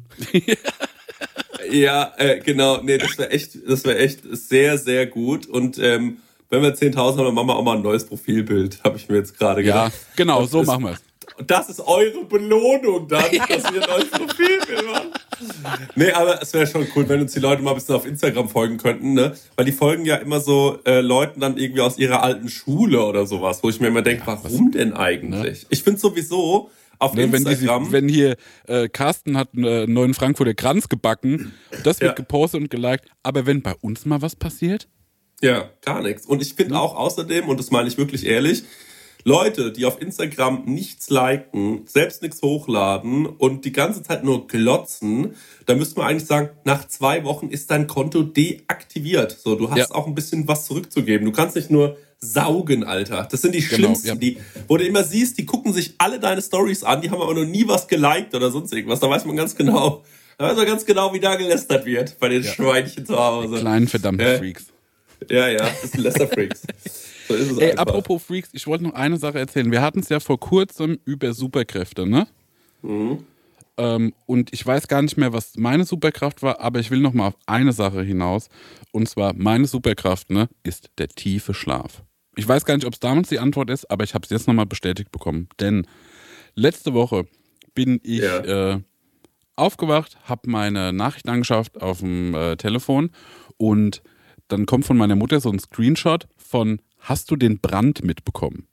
Ja, äh, genau. Nee, das wäre echt, das wäre echt sehr, sehr gut. Und ähm, wenn wir zehntausend haben, dann machen wir auch mal ein neues Profilbild, habe ich mir jetzt gerade Ja, gedacht. genau, Und so das- machen wir es. Und das ist eure Belohnung dann, dass wir ein neues Profilbild machen. Nee, aber es wäre schon cool, wenn uns die Leute mal ein bisschen auf Instagram folgen könnten, ne? Weil die folgen ja immer so äh, Leuten dann irgendwie aus ihrer alten Schule oder sowas, wo ich mir immer denke, warum denn eigentlich? Ich finde sowieso auf Ne, wenn, die, Instagram... wenn hier äh, Carsten hat einen äh, neuen Frankfurter Kranz gebacken, das wird Ja. gepostet und geliked. Aber wenn bei uns mal was passiert, Ja, gar nichts. Und ich finde auch außerdem, und das meine ich wirklich ehrlich, Leute, die auf Instagram nichts liken, selbst nichts hochladen und die ganze Zeit nur glotzen, da müsste man eigentlich sagen, nach zwei Wochen ist dein Konto deaktiviert. So, du hast Ja. auch ein bisschen was zurückzugeben. Du kannst nicht nur saugen, Alter. Das sind die Genau, Schlimmsten, ja. die, wo du immer siehst, die gucken sich alle deine Stories an, die haben aber noch nie was geliked oder sonst irgendwas. Da weiß man ganz genau, da weiß man ganz genau, wie da gelästert wird bei den Schweinchen zu Hause. kleinen verdammten Ja. Freaks. Ja, ja, das sind Lester-Freaks. So ist es Ey, einfach. apropos Freaks, ich wollte noch eine Sache erzählen. Wir hatten es ja vor kurzem über Superkräfte, ne? Mhm. Ähm, und ich weiß gar nicht mehr, was meine Superkraft war, aber ich will noch mal auf eine Sache hinaus. Und zwar, meine Superkraft, ne, ist der tiefe Schlaf. Ich weiß gar nicht, ob es damals die Antwort ist, aber ich habe es jetzt nochmal bestätigt bekommen. Denn letzte Woche bin ich Ja. äh, aufgewacht, habe meine Nachrichten angeschaut auf dem äh, Telefon und dann kommt von meiner Mutter so ein Screenshot von: Hast du den Brand mitbekommen?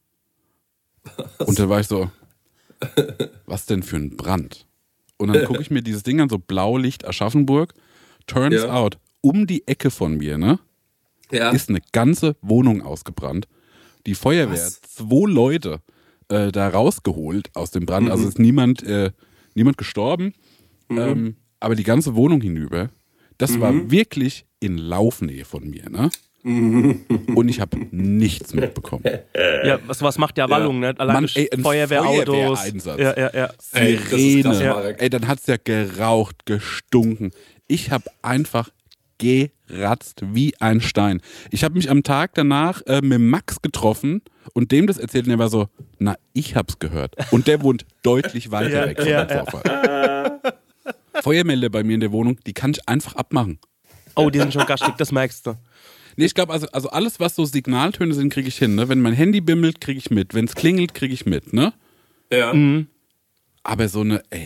Und da war ich so: Was denn für ein Brand? Und dann gucke ich mir dieses Ding an, so Blaulicht Aschaffenburg. Turns Ja. out, um die Ecke von mir, ne, Ja. ist eine ganze Wohnung ausgebrannt. Die Feuerwehr Was? hat zwei Leute äh, da rausgeholt aus dem Brand. Mhm. Also ist niemand, äh, niemand gestorben, Mhm. ähm, aber die ganze Wohnung hinüber, das war wirklich in Laufnähe von mir, ne? Mhm. Und ich habe nichts mitbekommen. Ja, was, was macht ja Wallung, ne? Allein Mann, durch ey, ein Feuerwehrautos. Feuerwehreinsatz. Ja, ja, ja. Ey, das ist Sirene. krass, Ja. Marek. Ey, dann hat's ja geraucht, gestunken. Ich habe einfach geratzt wie ein Stein. Ich habe mich am Tag danach äh, mit Max getroffen und dem das erzählt und der war so: Na, ich hab's gehört. Und der wohnt deutlich weiter Ja, weg von ja, dem ja. Vorfall. Feuermelder bei mir in der Wohnung, die kann ich einfach abmachen. Oh, die sind schon gastig, das merkst du. Nee, ich glaube, also, also alles, was so Signaltöne sind, kriege ich hin. Ne? Wenn mein Handy bimmelt, kriege ich mit. Wenn es klingelt, kriege ich mit. Ne? Ja. Aber so eine, ey,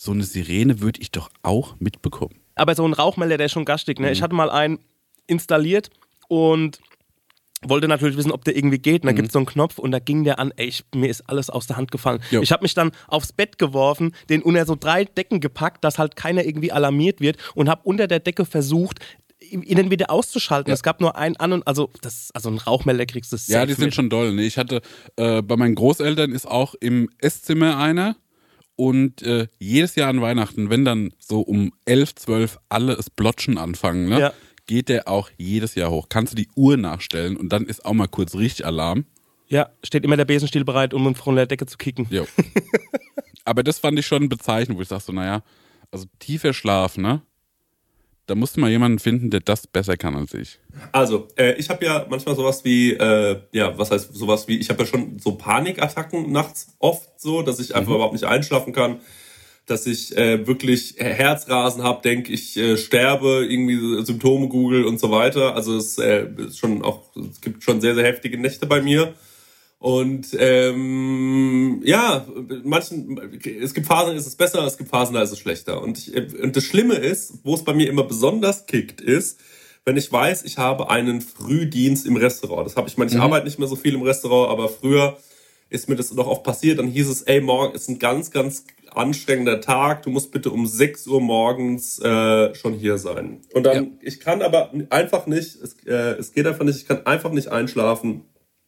so eine Sirene würde ich doch auch mitbekommen. Aber so ein Rauchmelder, der ist schon gastig. Ne? Mhm. Ich hatte mal einen installiert und wollte natürlich wissen, ob der irgendwie geht. Und da mhm. gibt es so einen Knopf und da ging der an. Ey, ich, mir ist alles aus der Hand gefallen. Jo. Ich habe mich dann aufs Bett geworfen, den unter so drei Decken gepackt, dass halt keiner irgendwie alarmiert wird und habe unter der Decke versucht, ihn wieder auszuschalten. Ja. Es gab nur einen an und also das, also ein Rauchmelder kriegst du. Ja, die sind mit. schon doll. Ne? Ich hatte äh, bei meinen Großeltern ist auch im Esszimmer einer und äh, jedes Jahr an Weihnachten, wenn dann so um elf, zwölf alle das Blotschen anfangen, ne? Ja. geht der auch jedes Jahr hoch. Kannst du die Uhr nachstellen und dann ist auch mal kurz richtig Alarm. Ja, steht immer der Besenstiel bereit, um von der Decke zu kicken. Jo. Aber das fand ich schon bezeichnend, wo ich sag so, naja, also tiefer Schlaf, ne? Da musst du mal jemanden finden, der das besser kann als ich. Also, äh, ich habe ja manchmal sowas wie, äh, ja, was heißt sowas wie, ich habe ja schon so Panikattacken nachts oft so, dass ich einfach mhm. überhaupt nicht einschlafen kann. Dass ich äh, wirklich Herzrasen habe, denke ich äh, sterbe, irgendwie Symptome google und so weiter. Also es äh, ist schon auch, es gibt schon sehr, sehr heftige Nächte bei mir. Und ähm, ja, manchen, es gibt Phasen, da ist es besser, es gibt Phasen, da ist es schlechter. Und, ich, und das Schlimme ist, wo es bei mir immer besonders kickt, ist, wenn ich weiß, ich habe einen Frühdienst im Restaurant. Das habe ich, meine, ich mhm. arbeite nicht mehr so viel im Restaurant, aber früher ist mir das noch oft passiert. Dann hieß es, ey, morgen ist ein ganz, ganz anstrengender Tag. Du musst bitte um sechs Uhr morgens äh, schon hier sein. Und dann, ja. ich kann aber einfach nicht, es, äh, es geht einfach nicht, ich kann einfach nicht einschlafen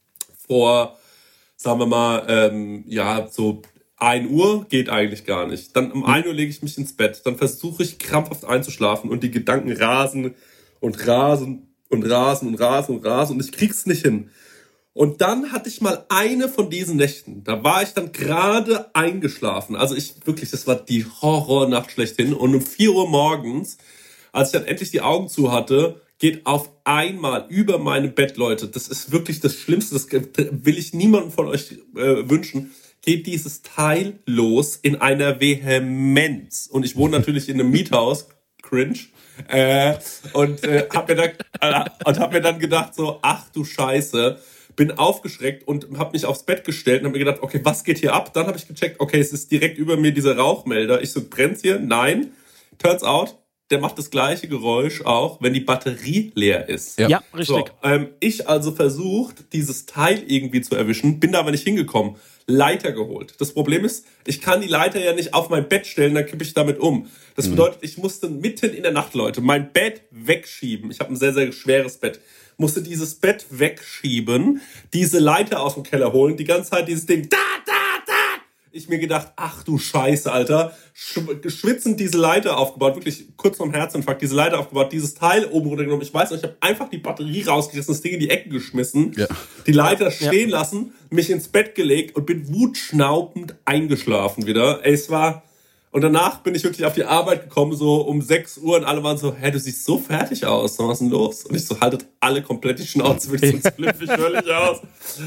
vor, sagen wir mal, ähm, ja, so ein Uhr geht eigentlich gar nicht. Dann um ein Uhr lege ich mich ins Bett. Dann versuche ich krampfhaft einzuschlafen und die Gedanken rasen und rasen und rasen und rasen und rasen und ich krieg's nicht hin. Und dann hatte ich mal eine von diesen Nächten. Da war ich dann gerade eingeschlafen. Also ich wirklich, das war die Horrornacht schlechthin. Und um vier Uhr morgens, als ich dann endlich die Augen zu hatte, geht auf einmal über meinem Bett, Leute. Das ist wirklich das Schlimmste. Das will ich niemandem von euch äh, wünschen. Geht dieses Teil los in einer Vehemenz. Und ich wohne natürlich in einem Miethaus. Cringe. Äh, und äh, hab mir dann, äh, und hab mir dann gedacht so, ach du Scheiße. Bin aufgeschreckt und habe mich aufs Bett gestellt und habe mir gedacht, okay, was geht hier ab? Dann habe ich gecheckt, okay, es ist direkt über mir dieser Rauchmelder. Ich so, brennt's hier? Nein. Turns out, der macht das gleiche Geräusch auch, wenn die Batterie leer ist. Ja, ja richtig. So, ähm, ich also versucht, dieses Teil irgendwie zu erwischen, bin da aber nicht hingekommen. Leiter geholt. Das Problem ist, ich kann die Leiter ja nicht auf mein Bett stellen, dann kippe ich damit um. Das bedeutet, ich musste mitten in der Nacht, Leute, mein Bett wegschieben. Ich habe ein sehr, sehr schweres Bett. Musste dieses Bett wegschieben, diese Leiter aus dem Keller holen, die ganze Zeit dieses Ding, da, da, da. Ich mir gedacht, ach du Scheiße, Alter. Schwitzend diese Leiter aufgebaut, wirklich kurz vorm Herzinfarkt, diese Leiter aufgebaut, dieses Teil oben runtergenommen. Ich weiß noch, ich habe einfach die Batterie rausgerissen, das Ding in die Ecke geschmissen, ja. die Leiter stehen ja. lassen, mich ins Bett gelegt und bin wutschnaubend eingeschlafen wieder. Ey, es war... Und danach bin ich wirklich auf die Arbeit gekommen, so um sechs Uhr und alle waren so, hey, du siehst so fertig aus, was ist denn los? Und ich so, haltet alle komplett die Schnauze, wirklich, sonst flippe ich völlig aus.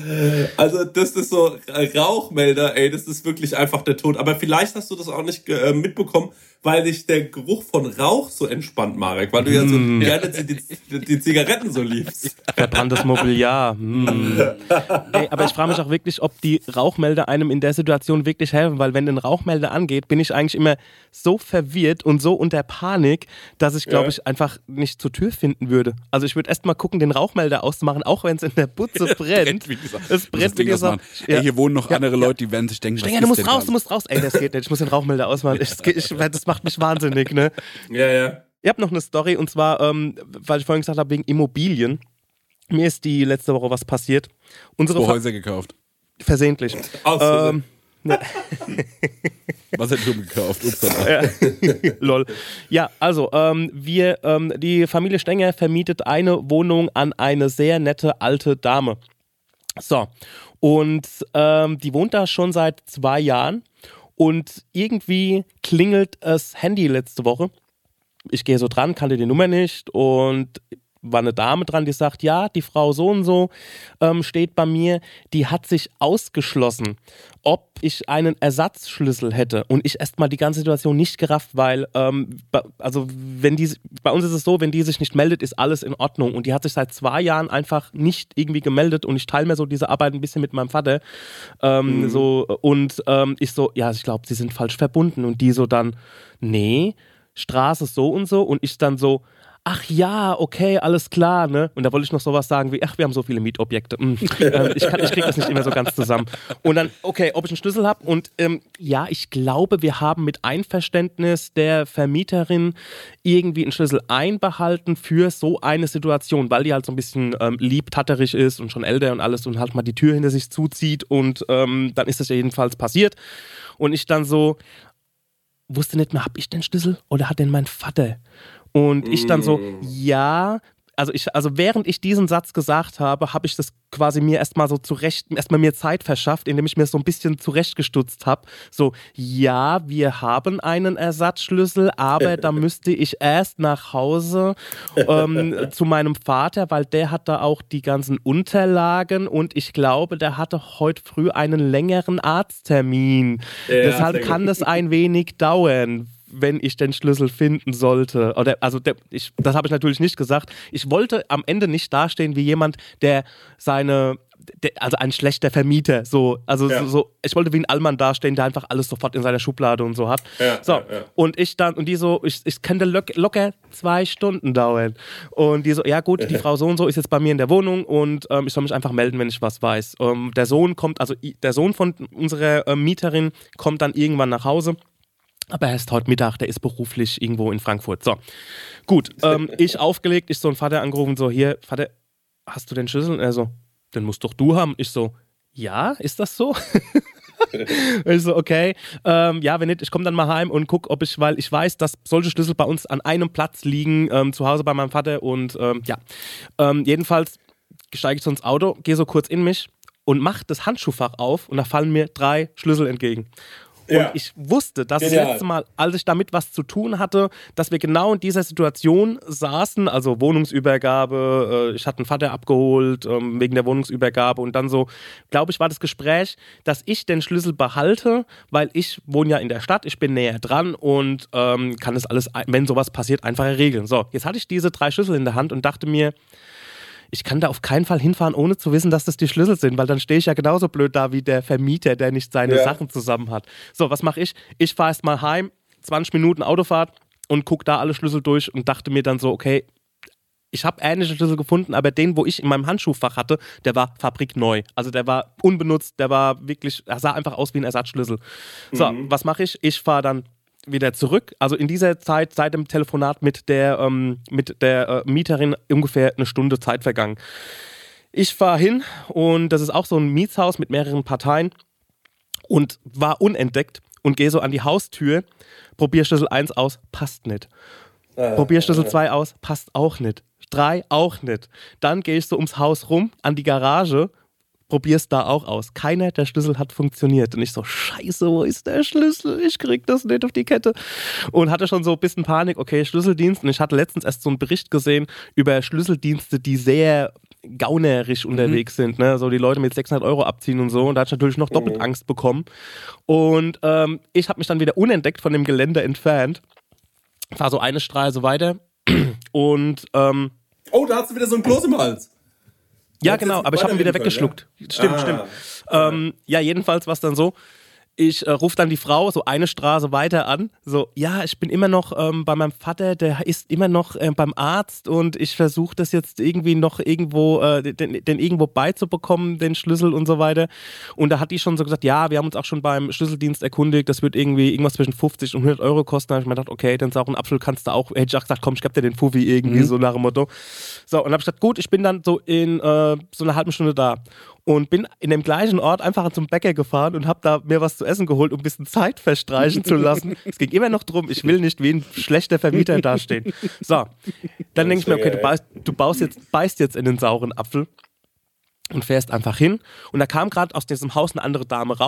Also das ist so Rauchmelder, ey, das ist wirklich einfach der Tod. Aber vielleicht hast du das auch nicht äh, mitbekommen, weil dich der Geruch von Rauch so entspannt, Marek, weil du ja so mm. gerne die, die, die Zigaretten so liebst. Verbranntes Mobiliar. Mm. Ey, aber ich frage mich auch wirklich, ob die Rauchmelder einem in der Situation wirklich helfen, weil wenn ein Rauchmelder angeht, bin ich eigentlich immer so verwirrt und so unter Panik, dass ich, glaube ja. ich, einfach nicht zur Tür finden würde. Also ich würde erst mal gucken, den Rauchmelder auszumachen, auch wenn es in der Butze brennt. Es brennt, wie gesagt. Ja. Ey, hier wohnen noch ja. andere ja. Leute, die werden sich denken, Stenger, du musst raus, du musst raus. Ey, das geht nicht, ich muss den Rauchmelder ausmachen. Ich, ich, das macht mich wahnsinnig, ne? Ja, ja. Ich habe noch eine Story und zwar, ähm, weil ich vorhin gesagt habe, wegen Immobilien. Mir ist die letzte Woche was passiert. Unsere Zwei Häuser gekauft. Versehentlich. Aus ähm, ne. Was hättest du gekauft? Ups, ja. Lol. Ja, also, ähm, wir, ähm, die Familie Stenger vermietet eine Wohnung an eine sehr nette alte Dame. So. Und ähm, die wohnt da schon seit zwei Jahren. Und irgendwie klingelt das Handy letzte Woche. Ich gehe so dran, kannte die Nummer nicht und war eine Dame dran, die sagt, ja, die Frau so und so ähm, steht bei mir, die hat sich ausgeschlossen, ob ich einen Ersatzschlüssel hätte. Und ich erstmal die ganze Situation nicht gerafft, weil, ähm, also wenn die, bei uns ist es so, wenn die sich nicht meldet, ist alles in Ordnung. Und die hat sich seit zwei Jahren einfach nicht irgendwie gemeldet und ich teile mir so diese Arbeit ein bisschen mit meinem Vater. Ähm, mhm. so, und ähm, ich so, ja, ich glaube, sie sind falsch verbunden. Und die so dann, nee, Straße so und so. Und ich dann so, ach ja, okay, alles klar, ne? Und da wollte ich noch sowas sagen wie, ach, wir haben so viele Mietobjekte. Hm, äh, ich, kann, ich kriege das nicht immer so ganz zusammen. Und dann, okay, ob ich einen Schlüssel habe. Und ähm, ja, ich glaube, wir haben mit Einverständnis der Vermieterin irgendwie einen Schlüssel einbehalten für so eine Situation, weil die halt so ein bisschen ähm, liebtatterig ist und schon älter und alles und halt mal die Tür hinter sich zuzieht. Und ähm, dann ist das ja jedenfalls passiert. Und ich dann so, wusste nicht mehr, habe ich den Schlüssel oder hat den mein Vater? Und ich dann so, ja, also ich, also während ich diesen Satz gesagt habe, habe ich das quasi mir erstmal so zurecht, erstmal mir Zeit verschafft, indem ich mir so ein bisschen zurechtgestutzt habe. So, ja, wir haben einen Ersatzschlüssel, aber da müsste ich erst nach Hause ähm, zu meinem Vater, weil der hat da auch die ganzen Unterlagen und ich glaube, der hatte heute früh einen längeren Arzttermin. Ja, deshalb kann das ein wenig dauern, wenn ich den Schlüssel finden sollte. Oder, also der, ich, das habe ich natürlich nicht gesagt. Ich wollte am Ende nicht dastehen wie jemand, der seine, der, also ein schlechter Vermieter, so, also ja. so, so, ich wollte wie ein Allmann dastehen, der einfach alles sofort in seiner Schublade und so hat. Ja, so, ja, ja. Und ich dann, und die so, ich, ich könnte lock, locker zwei Stunden dauern. Und die so, ja gut, die Frau so und so ist jetzt bei mir in der Wohnung und ähm, ich soll mich einfach melden, wenn ich was weiß. Ähm, der Sohn kommt, also der Sohn von unserer äh, Mieterin kommt dann irgendwann nach Hause. Aber er ist heute Mittag, der ist beruflich irgendwo in Frankfurt. So, gut, ähm, ich aufgelegt, ich so einen Vater angerufen, so, hier, Vater, hast du den Schlüssel? Und er so, den musst doch du haben. Ich so, ja, ist das so? Ich so, okay, ähm, ja, wenn nicht, ich komme dann mal heim und gucke, ob ich, weil ich weiß, dass solche Schlüssel bei uns an einem Platz liegen, ähm, zu Hause bei meinem Vater und ähm, ja, ähm, jedenfalls steige ich so ins Auto, gehe so kurz in mich und mache das Handschuhfach auf und da fallen mir drei Schlüssel entgegen. Und ja. ich wusste, dass das letzte Mal, als ich damit was zu tun hatte, dass wir genau in dieser Situation saßen, also Wohnungsübergabe, äh, ich hatte einen Vater abgeholt ähm, wegen der Wohnungsübergabe und dann so, glaube ich, war das Gespräch, dass ich den Schlüssel behalte, weil ich wohne ja in der Stadt, ich bin näher dran und ähm, kann das alles, wenn sowas passiert, einfach regeln. So, jetzt hatte ich diese drei Schlüssel in der Hand und dachte mir, ich kann da auf keinen Fall hinfahren, ohne zu wissen, dass das die Schlüssel sind, weil dann stehe ich ja genauso blöd da wie der Vermieter, der nicht seine ja. Sachen zusammen hat. So, was mache ich? Ich fahre erst mal heim, zwanzig Minuten Autofahrt und gucke da alle Schlüssel durch und dachte mir dann so, okay, ich habe ähnliche Schlüssel gefunden, aber den, wo ich in meinem Handschuhfach hatte, der war fabrikneu. Also der war unbenutzt, der war wirklich, er sah einfach aus wie ein Ersatzschlüssel. So, mhm. was mache ich? Ich fahre dann wieder zurück, also in dieser Zeit, seit dem Telefonat mit der, ähm, mit der äh, Mieterin ungefähr eine Stunde Zeit vergangen. Ich fahre hin und das ist auch so ein Mietshaus mit mehreren Parteien und war unentdeckt und gehe so an die Haustür, probiere Schlüssel eins aus, passt nicht. Äh, probiere Schlüssel zwei äh. aus, passt auch nicht. drei auch nicht. Dann gehe ich so ums Haus rum, an die Garage, probier's da auch aus. Keiner der Schlüssel hat funktioniert. Und ich so, scheiße, wo ist der Schlüssel? Ich krieg das nicht auf die Kette. Und hatte schon so ein bisschen Panik, okay, Schlüsseldienst. Und ich hatte letztens erst so einen Bericht gesehen über Schlüsseldienste, die sehr gaunerisch unterwegs mhm. sind. Ne? So die Leute mit sechshundert Euro abziehen und so. Und da hatte ich natürlich noch doppelt mhm. Angst bekommen. Und ähm, ich habe mich dann wieder unentdeckt von dem Gelände entfernt. Fahr so eine Straße weiter. Und ähm, oh, da hast du wieder so ein Kloß im Hals. Ja, genau, aber ich habe ihn wieder weggeschluckt. Ja? Stimmt, ah, stimmt. Ähm, ja, jedenfalls war es dann so, ich äh, rufe dann die Frau so eine Straße weiter an, so, ja, ich bin immer noch ähm, bei meinem Vater, der ist immer noch äh, beim Arzt und ich versuche das jetzt irgendwie noch irgendwo, äh, den, den irgendwo beizubekommen, den Schlüssel und so weiter. Und da hat die schon so gesagt, ja, wir haben uns auch schon beim Schlüsseldienst erkundigt, das wird irgendwie irgendwas zwischen fünfzig und hundert Euro kosten. Da habe ich mir gedacht, okay, den sauren Apfel kannst du auch, hätte ich auch gesagt, komm, ich geb dir den Fuffi irgendwie, mhm. so nach dem Motto. So, und dann habe ich gesagt, gut, ich bin dann so in äh, so einer halben Stunde da. Und bin in dem gleichen Ort einfach zum Bäcker gefahren und habe da mir was zu essen geholt, um ein bisschen Zeit verstreichen zu lassen. Es ging immer noch drum, ich will nicht wie ein schlechter Vermieter dastehen. So, dann denke ich mir, okay, du, beißt, du baust jetzt, beißt jetzt in den sauren Apfel und fährst einfach hin. Und da kam gerade aus diesem Haus eine andere Dame raus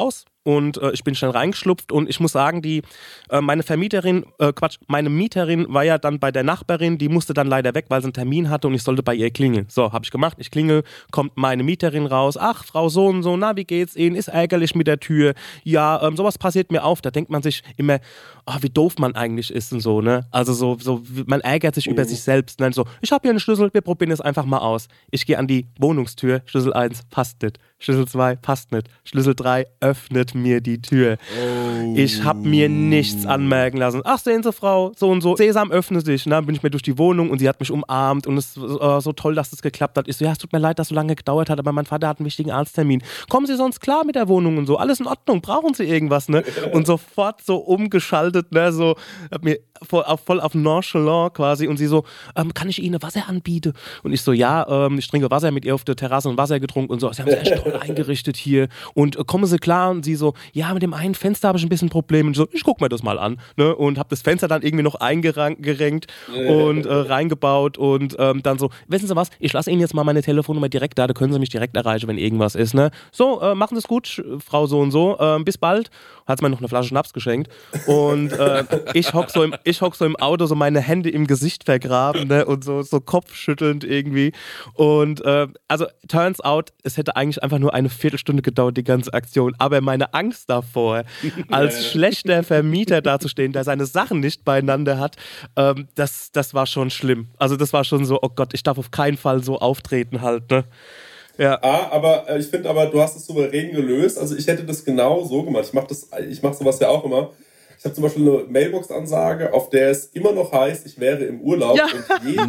und äh, ich bin schnell reingeschlupft und ich muss sagen, die äh, meine Vermieterin, äh, Quatsch, meine Mieterin war ja dann bei der Nachbarin, die musste dann leider weg, weil sie einen Termin hatte und ich sollte bei ihr klingeln. So, habe ich gemacht, ich klingel, kommt meine Mieterin raus, ach, Frau so und so, na, wie geht's Ihnen, ist ärgerlich mit der Tür, ja, ähm, sowas passiert mir auf, da denkt man sich immer, oh, wie doof man eigentlich ist und so, ne, also so, so man ärgert sich mhm. über sich selbst, ne? So, ich habe hier einen Schlüssel, wir probieren es einfach mal aus. Ich gehe an die Wohnungstür, Schlüssel eins, passt nicht. Schlüssel zwei, passt nicht. Schlüssel drei, öffnet mir die Tür. Oh. Ich habe mir nichts anmerken lassen. Ach, sehen Sie, Frau, so und so. Sesam, öffne sich. Und dann bin ich mir durch die Wohnung und sie hat mich umarmt und es war äh, so toll, dass das geklappt hat. Ich so, ja, es tut mir leid, dass es so lange gedauert hat, aber mein Vater hat einen wichtigen Arzttermin. Kommen Sie sonst klar mit der Wohnung und so? Alles in Ordnung, brauchen Sie irgendwas, ne? Und sofort so umgeschaltet, ne? So, hab mir voll auf, voll auf nonchalant quasi und sie so, ähm, kann ich Ihnen Wasser anbieten? Und ich so, ja, ähm, ich trinke Wasser mit ihr auf der Terrasse und Wasser getrunken und so. Sie haben es echt toll eingerichtet hier und äh, kommen Sie klar? Und sie so, ja, mit dem einen Fenster habe ich ein bisschen Probleme. Und ich so, ich guck mir das mal an, ne? Und habe das Fenster dann irgendwie noch eingerenkt und äh, reingebaut und ähm, dann so, wissen Sie was, ich lasse Ihnen jetzt mal meine Telefonnummer direkt da, da können Sie mich direkt erreichen, wenn irgendwas ist, ne? So, äh, machen Sie es gut, Frau so und so, äh, bis bald. Hat sie mir noch eine Flasche Schnaps geschenkt und äh, ich hock so im, ich hock so im Auto, so meine Hände im Gesicht vergraben, ne? Und so, so kopfschüttelnd irgendwie und äh, also turns out, es hätte eigentlich einfach nur eine Viertelstunde gedauert, die ganze Aktion, aber meine Angst davor, als schlechter Vermieter dazustehen, der seine Sachen nicht beieinander hat, ähm, das, das war schon schlimm. Also das war schon so, oh Gott, ich darf auf keinen Fall so auftreten halt, ne? Ja. Ah, aber äh, ich finde aber, du hast es souverän gelöst. Also ich hätte das genau so gemacht. Ich mache das, ich mache sowas ja auch immer. Ich habe zum Beispiel eine Mailbox-Ansage, auf der es immer noch heißt, ich wäre im Urlaub. Ja. Und, je-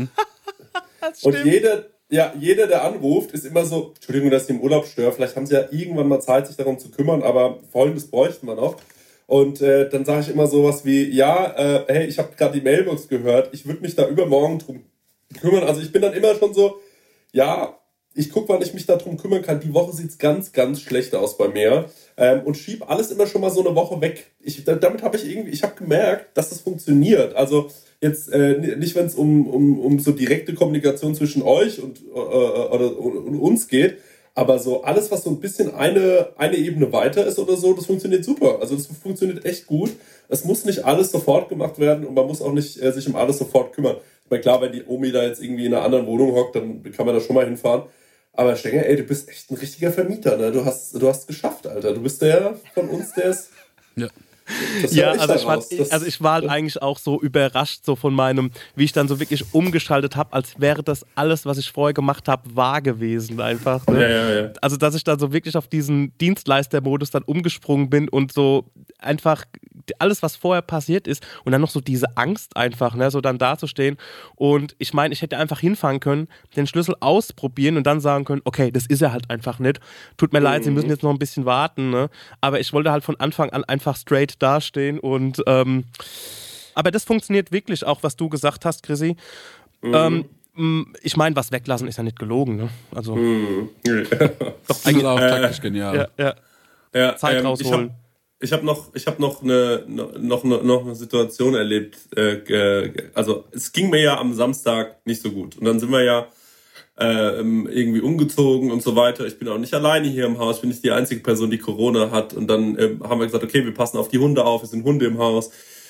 und jeder, ja, jeder, der anruft, ist immer so, Entschuldigung, dass ich im Urlaub störe. Vielleicht haben sie ja irgendwann mal Zeit, sich darum zu kümmern, aber Folgendes bräuchten wir noch. Und äh, dann sage ich immer sowas wie, ja, äh, hey, ich habe gerade die Mailbox gehört, ich würde mich da übermorgen drum kümmern. Also ich bin dann immer schon so, ja, ich gucke, wann ich mich darum kümmern kann. Die Woche sieht's ganz, ganz schlecht aus bei mir. Ähm, und schieb alles immer schon mal so eine Woche weg. Ich, damit habe ich irgendwie, ich habe gemerkt, dass das funktioniert. Also jetzt äh, nicht, wenn es um, um, um so direkte Kommunikation zwischen euch und, äh, oder, und uns geht, aber so alles, was so ein bisschen eine, eine Ebene weiter ist oder so, das funktioniert super. Also das funktioniert echt gut. Es muss nicht alles sofort gemacht werden und man muss auch nicht äh, sich um alles sofort kümmern. Ich meine, klar, wenn die Omi da jetzt irgendwie in einer anderen Wohnung hockt, dann kann man da schon mal hinfahren. Aber Stenger, ey, du bist echt ein richtiger Vermieter, ne? Du hast du hast geschafft, Alter. Du bist der von uns, der ist... Ja. Ja, also ich, war, ich, also ich war halt eigentlich auch so überrascht so von meinem, wie ich dann so wirklich umgeschaltet habe, als wäre das alles, was ich vorher gemacht habe, wahr gewesen einfach. Ne? Ja, ja, ja. Also dass ich dann so wirklich auf diesen Dienstleistermodus dann umgesprungen bin und so einfach alles, was vorher passiert ist und dann noch so diese Angst einfach, ne, so dann dazustehen und ich meine, ich hätte einfach hinfahren können, den Schlüssel ausprobieren und dann sagen können, okay, das ist er halt einfach nicht, tut mir mhm. leid, Sie müssen jetzt noch ein bisschen warten, ne, aber ich wollte halt von Anfang an einfach straight dastehen und ähm, aber das funktioniert wirklich auch, was du gesagt hast, Chrissy. Mhm. Ähm, ich meine, was weglassen ist ja nicht gelogen, ne, also mhm. Doch, eigentlich auch taktisch genial. Ja, ja. Ja, Zeit ähm, rausholen. Ich habe noch, ich habe noch eine, noch, noch, noch eine Situation erlebt. Äh, also es ging mir ja am Samstag nicht so gut. Und dann sind wir ja äh, irgendwie umgezogen und so weiter. Ich bin auch nicht alleine hier im Haus. Ich bin nicht die einzige Person, die Corona hat. Und dann äh, haben wir gesagt, okay, wir passen auf die Hunde auf. Es sind Hunde im Haus.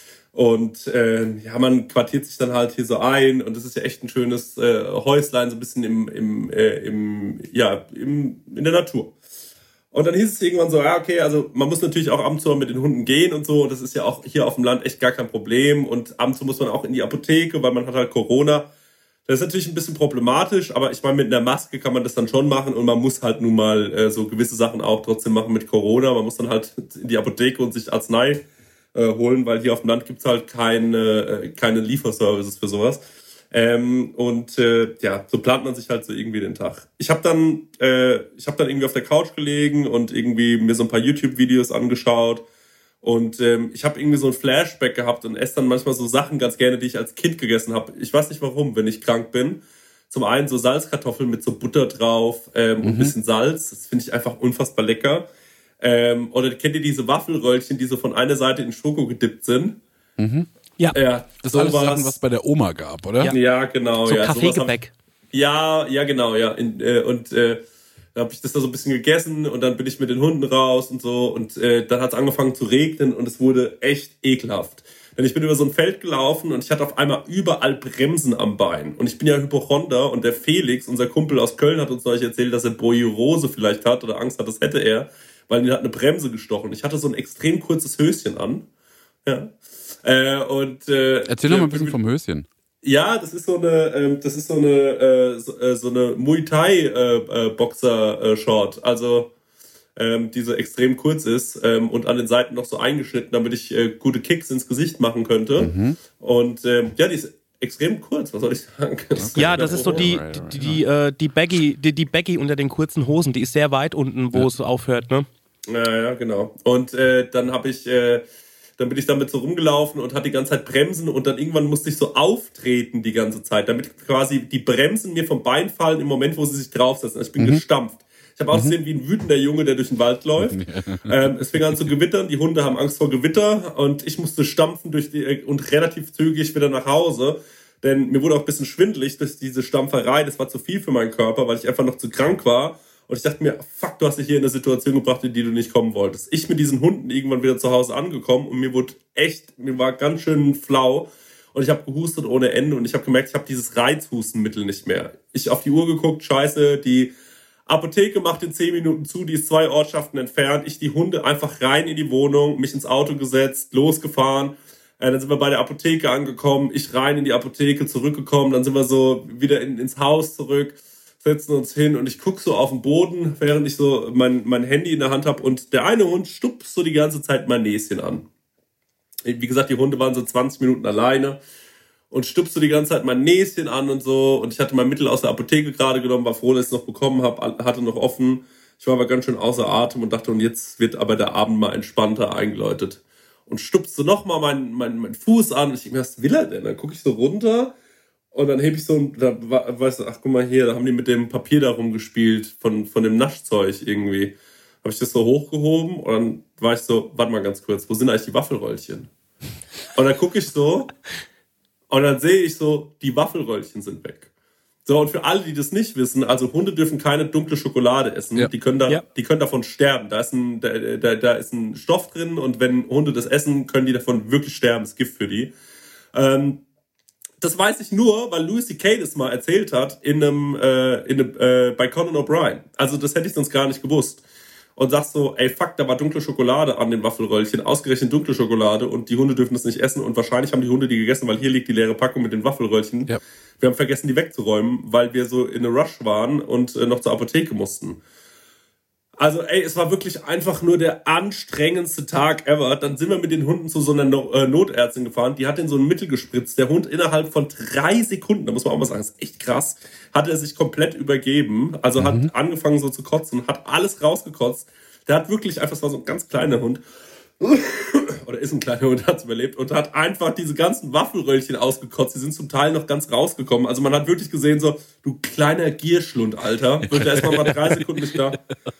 Und äh, ja, man quartiert sich dann halt hier so ein. Und das ist ja echt ein schönes äh, Häuslein, so ein bisschen im, im, äh, im, ja, im, in der Natur. Und dann hieß es irgendwann so, ja, okay, also man muss natürlich auch ab und zu mit den Hunden gehen und so. Und das ist ja auch hier auf dem Land echt gar kein Problem. Und ab und zu muss man auch in die Apotheke, weil man hat halt Corona. Das ist natürlich ein bisschen problematisch, aber ich meine, mit einer Maske kann man das dann schon machen. Und man muss halt nun mal äh, so gewisse Sachen auch trotzdem machen mit Corona. Man muss dann halt in die Apotheke und sich Arznei äh, holen, weil hier auf dem Land gibt's halt keine, äh, keine Lieferservices für sowas. Ähm, und äh, ja, so plant man sich halt so irgendwie den Tag. Ich habe dann, äh, ich habe dann irgendwie auf der Couch gelegen und irgendwie mir so ein paar YouTube-Videos angeschaut und ähm, ich habe irgendwie so ein Flashback gehabt und esse dann manchmal so Sachen ganz gerne, die ich als Kind gegessen habe. Ich weiß nicht warum, wenn ich krank bin. Zum einen so Salzkartoffeln mit so Butter drauf ähm, mhm. und ein bisschen Salz. Das finde ich einfach unfassbar lecker. Ähm, oder kennt ihr diese Waffelröllchen, die so von einer Seite in Schoko gedippt sind? Mhm. Ja, ja, das ist alles Sachen, was bei der Oma gab, oder? Ja, ja genau. So ja, Kaffeegebäck. Ja, ja, genau, ja. In, äh, und äh, Dann habe ich das da so ein bisschen gegessen und dann bin ich mit den Hunden raus und so und äh, dann hat es angefangen zu regnen und es wurde echt ekelhaft. Denn ich bin über so ein Feld gelaufen und ich hatte auf einmal überall Bremsen am Bein. Und ich bin ja Hypochonder und der Felix, unser Kumpel aus Köln, hat uns neulich erzählt, dass er Boilerose vielleicht hat oder Angst hat, das hätte er, weil ihn hat eine Bremse gestochen. Ich hatte so ein extrem kurzes Höschen an. Ja. Äh, und, äh, Erzähl doch mal ein bisschen vom Höschen. Ja, das ist so eine, ähm, das ist so eine, äh, so, äh, so eine Muay Thai äh, äh, Boxer äh, Short, also ähm, die so extrem kurz ist ähm, und an den Seiten noch so eingeschnitten, damit ich äh, gute Kicks ins Gesicht machen könnte. Mhm. Und ähm, ja, die ist extrem kurz. Was soll ich sagen? Das ja, das ist so die die die, äh, die Baggy, die, die Baggy unter den kurzen Hosen. Die ist sehr weit unten, wo ja. es aufhört, ne? Ja, ja, genau. Und äh, dann habe ich äh, Dann bin ich damit so rumgelaufen und hatte die ganze Zeit Bremsen und dann irgendwann musste ich so auftreten die ganze Zeit, damit quasi die Bremsen mir vom Bein fallen im Moment, wo sie sich draufsetzen. Also ich bin mhm. gestampft. Ich habe ausgesehen mhm. wie ein wütender Junge, der durch den Wald läuft. ähm, es fing an zu gewittern, die Hunde haben Angst vor Gewitter und ich musste stampfen durch die und relativ zügig wieder nach Hause. Denn mir wurde auch ein bisschen schwindelig durch diese Stampferei. Das war zu viel für meinen Körper, weil ich einfach noch zu krank war. Und ich dachte mir, fuck, du hast dich hier in eine Situation gebracht, in die du nicht kommen wolltest. Ich mit diesen Hunden irgendwann wieder zu Hause angekommen und mir wurde echt, mir war ganz schön flau und ich habe gehustet ohne Ende und ich habe gemerkt, ich habe dieses Reizhustenmittel nicht mehr. Ich auf die Uhr geguckt, scheiße, die Apotheke macht in zehn Minuten zu, die ist zwei Ortschaften entfernt. Ich die Hunde einfach rein in die Wohnung, mich ins Auto gesetzt, losgefahren. Äh, dann sind wir bei der Apotheke angekommen, ich rein in die Apotheke, zurückgekommen, dann sind wir so wieder in, ins Haus zurück. Setzen uns hin und ich gucke so auf den Boden, während ich so mein, mein Handy in der Hand habe und der eine Hund stupst so die ganze Zeit mein Näschen an. Wie gesagt, die Hunde waren so zwanzig Minuten alleine und stupst so die ganze Zeit mein Näschen an und so und ich hatte mein Mittel aus der Apotheke gerade genommen, war froh, dass ich es noch bekommen habe, hatte noch offen. Ich war aber ganz schön außer Atem und dachte, und jetzt wird aber der Abend mal entspannter eingeläutet. Und stupst so nochmal meinen mein, mein Fuß an und ich denke mir, was will er denn? Dann gucke ich so runter. Und dann hebe ich so ein, da weißt du, ach guck mal hier, da haben die mit dem Papier da rumgespielt, von, von dem Naschzeug irgendwie. Habe ich das so hochgehoben und dann war ich so, warte mal ganz kurz, wo sind eigentlich die Waffelröllchen? Und dann gucke ich so und dann sehe ich so, die Waffelröllchen sind weg. So, und für alle, die das nicht wissen, also Hunde dürfen keine dunkle Schokolade essen. Ja. Die können da, ja. die können davon sterben. Da ist ein, da, da, da ist ein Stoff drin und wenn Hunde das essen, können die davon wirklich sterben. Das ist Gift für die. Ähm, Das weiß ich nur, weil Louis C K das mal erzählt hat in einem, äh, in einem äh, bei Conan O'Brien. Also das hätte ich sonst gar nicht gewusst. Und sagst so, ey fuck, da war dunkle Schokolade an den Waffelröllchen, ausgerechnet dunkle Schokolade und die Hunde dürfen das nicht essen und wahrscheinlich haben die Hunde die gegessen, weil hier liegt die leere Packung mit den Waffelröllchen. Ja. Wir haben vergessen, die wegzuräumen, weil wir so in a Rush waren und äh, noch zur Apotheke mussten. Also ey, es war wirklich einfach nur der anstrengendste Tag ever. Dann sind wir mit den Hunden zu so einer no- äh, Notärztin gefahren. Die hat in so ein Mittel gespritzt. Der Hund innerhalb von drei Sekunden, da muss man auch mal sagen, das ist echt krass, hat er sich komplett übergeben. Also mhm. hat angefangen so zu kotzen, hat alles rausgekotzt. Der hat wirklich einfach, das war so ein ganz kleiner Hund, oder ist ein kleiner Hund, hat es überlebt und hat einfach diese ganzen Waffelröllchen ausgekotzt. Die sind zum Teil noch ganz rausgekommen. Also man hat wirklich gesehen so, du kleiner Gierschlund, Alter. Wird der erstmal mal drei Sekunden nicht da.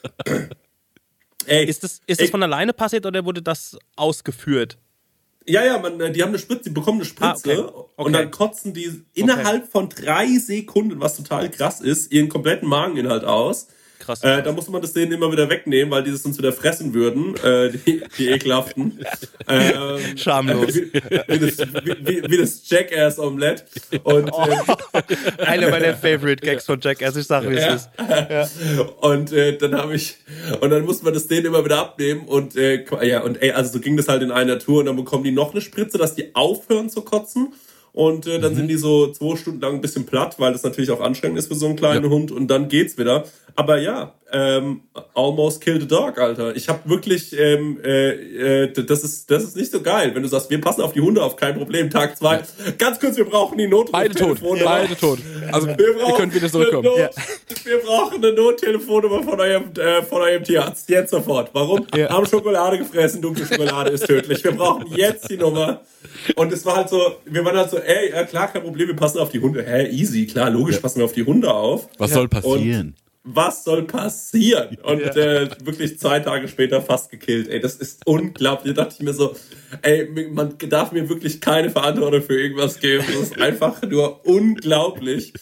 Ey, ist das, ist das ey, von alleine passiert oder wurde das ausgeführt? Ja, ja, man, die haben eine Spritze, die bekommen eine Spritze ah, okay. Okay. und dann kotzen die innerhalb okay. von drei Sekunden, was total krass ist, ihren kompletten Mageninhalt aus. Krass. Äh, da musste man das denen immer wieder wegnehmen, weil die das sonst wieder fressen würden, äh, die, die ekelhaften. Ähm, Schamlos. Äh, wie, wie, das, wie, wie das Jackass-Omelett. Und, oh, äh, einer meiner Favorite Gags von Jackass, ich sag, wie ja, es ist. Ja. Und äh, dann habe ich, und dann musste man das denen immer wieder abnehmen und äh, ja, und ey, also so ging das halt in einer Tour und dann bekommen die noch eine Spritze, dass die aufhören zu kotzen. Und äh, dann mhm. sind die so zwei Stunden lang ein bisschen platt, weil das natürlich auch anstrengend ist für so einen kleinen ja. Hund. Und dann geht's wieder. Aber ja, ähm, almost killed a dog, Alter. Ich habe wirklich, ähm, äh, äh, das ist das ist nicht so geil, wenn du sagst, wir passen auf die Hunde auf, kein Problem. Tag zwei, ganz kurz, wir brauchen die Notruftelefonnummer. Beide tot, beide tot. Also wir ihr könnt wieder zurückkommen. Not, ja. Wir brauchen eine Nottelefonnummer von eurem, äh, von eurem Tierarzt. Jetzt sofort. Warum? Ja. Haben Schokolade gefressen, dunkle Schokolade ist tödlich. Wir brauchen jetzt die Nummer. Und es war halt so, wir waren halt so, ey, ja klar, kein Problem, wir passen auf die Hunde. Hä, easy, klar, logisch, ja. passen wir auf die Hunde auf. Was ja. soll passieren? Und was soll passieren? Und ja. äh, wirklich zwei Tage später fast gekillt. Ey, das ist unglaublich. Da dachte ich mir so, ey, man darf mir wirklich keine Verantwortung für irgendwas geben. Das ist einfach nur unglaublich.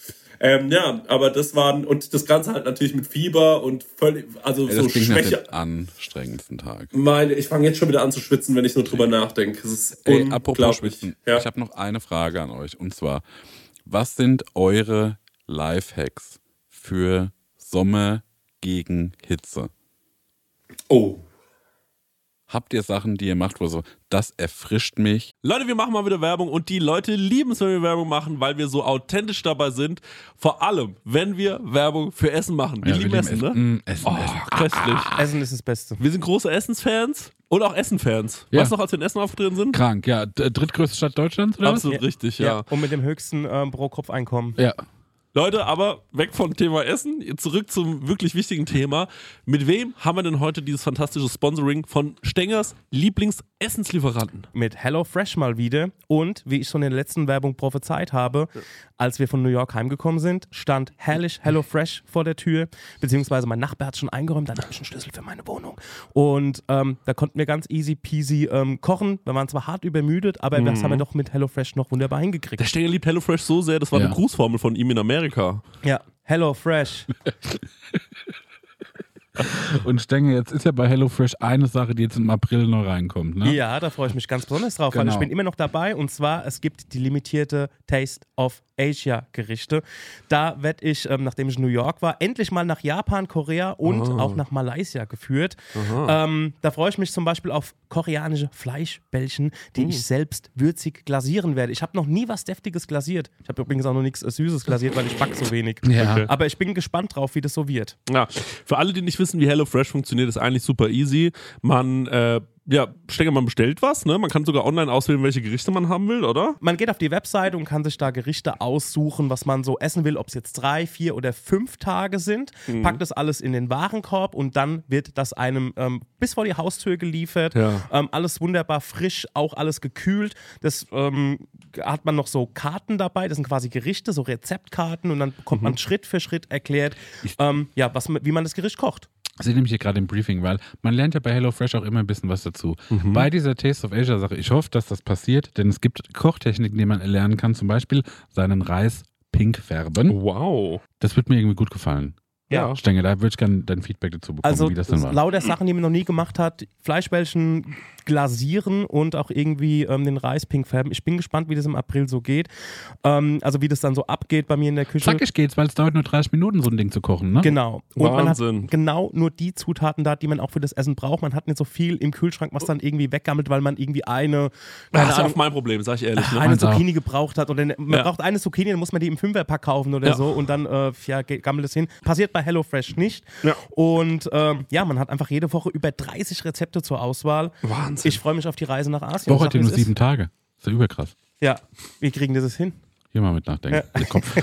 Ähm, ja, aber das waren, und das Ganze halt natürlich mit Fieber und völlig, also Ey, so das klingt nach Schwäche. dem anstrengendsten Tag. Meine, ich fange jetzt schon wieder an zu schwitzen, wenn ich nur drüber nachdenke. Das ist Ey, unglaublich. apropos Schwitzen, Ja. ich habe noch eine Frage an euch. Und zwar, was sind eure Lifehacks für Sommer gegen Hitze? Oh. Habt ihr Sachen, die ihr macht, wo so, das erfrischt mich? Leute, wir machen mal wieder Werbung und die Leute lieben es, wenn wir Werbung machen, weil wir so authentisch dabei sind. Vor allem, wenn wir Werbung für Essen machen. Wir Ja, lieben wir Essen, lieben ne? Essen. Mm, Essen, oh, Essen. köstlich. Essen ist das Beste. Wir sind große Essensfans und auch Essenfans. Ja. Weißt du noch, als wir in Essen aufgetreten sind? Krank, ja. D- drittgrößte Stadt Deutschlands, oder Absolut Ja. richtig, ja. Und mit dem höchsten ähm, Pro-Kopf-Einkommen. was? Ja. Leute, aber weg vom Thema Essen, zurück zum wirklich wichtigen Thema. Mit wem haben wir denn heute dieses fantastische Sponsoring von Stengers Lieblingsessenslieferanten? Mit HelloFresh mal wieder. Und wie ich schon in der letzten Werbung prophezeit habe, als wir von New York heimgekommen sind, stand herrlich HelloFresh vor der Tür. Beziehungsweise mein Nachbar hat schon eingeräumt, dann habe ich einen Schlüssel für meine Wohnung. Und ähm, da konnten wir ganz easy peasy ähm, kochen. Wir waren zwar hart übermüdet, aber das haben wir doch mit HelloFresh noch wunderbar hingekriegt. Der Stenger liebt HelloFresh so sehr, das war Ja. eine Grußformel von ihm in Amerika. Ja, HelloFresh. Und Stenge, jetzt ist ja bei HelloFresh eine Sache, die jetzt im April noch reinkommt, ne? Ja, da freue ich mich ganz besonders drauf, weil Genau. ich bin immer noch dabei und zwar, es gibt die limitierte Taste of Asia Gerichte. Da werde ich, ähm, nachdem ich in New York war, endlich mal nach Japan, Korea und Oh. auch nach Malaysia geführt. Ähm, da freue ich mich zum Beispiel auf koreanische Fleischbällchen, die Uh. ich selbst würzig glasieren werde. Ich habe noch nie was Deftiges glasiert. Ich habe übrigens auch noch nichts äh, Süßes glasiert, weil ich backe so wenig. Ja. Okay. Aber ich bin gespannt drauf, wie das so wird. Ja, für alle, die nicht wissen, wie HelloFresh funktioniert, ist eigentlich super easy. Man, äh, ja, Stenger, man bestellt was, ne? Man kann sogar online auswählen, welche Gerichte man haben will, oder? Man geht auf die Webseite und kann sich da Gerichte aussuchen, was man so essen will, ob es jetzt drei, vier oder fünf Tage sind. Mhm. Packt das alles in den Warenkorb und dann wird das einem ähm, bis vor die Haustür geliefert. Ja. Ähm, alles wunderbar frisch, auch alles gekühlt. Das ähm, hat man noch so Karten dabei, das sind quasi Gerichte, so Rezeptkarten und dann bekommt Mhm. man Schritt für Schritt erklärt, ähm, ja, was, wie man das Gericht kocht. Ich sehe nämlich hier gerade im Briefing, weil man lernt ja bei HelloFresh auch immer ein bisschen was dazu. Bei dieser Taste of Asia Sache, ich hoffe, dass das passiert, denn es gibt Kochtechniken, die man erlernen kann, zum Beispiel seinen Reis pink färben. Wow. Das wird mir irgendwie gut gefallen. Ja. Stenge, da würde ich gerne dein Feedback dazu bekommen, Also wie das denn war. lauter Sachen, die man noch nie gemacht hat, Fleischbällchen glasieren und auch irgendwie ähm, den Reis pink färben. Ich bin gespannt, wie das im April so geht. Ähm, also wie das dann so abgeht bei mir in der Küche. Zackig geht's, weil es dauert nur dreißig Minuten, so ein Ding zu kochen, ne? Genau. Und Wahnsinn. man hat genau nur die Zutaten da, die man auch für das Essen braucht. Man hat nicht so viel im Kühlschrank, was dann irgendwie weggammelt, weil man irgendwie eine, keine Das ist auch Ahnung, mein Problem, sag ich ehrlich. Ne? eine Meins auch. Zucchini gebraucht hat. Oder ne, man Ja. braucht eine Zucchini, dann muss man die im Fünferpack kaufen oder Ja. so und dann äh, ja, ge- gammelt es hin. Passiert bei HelloFresh nicht. Ja. Und ähm, ja, man hat einfach jede Woche über dreißig Rezepte zur Auswahl. Wahnsinn. Ich freue mich auf die Reise nach Asien. Woche Sag, hat ja wie nur es ist. sieben Tage. Ist ja überkrass. Ja, wie kriegen die das hin? Hier mal mit nachdenken. Der Kopf.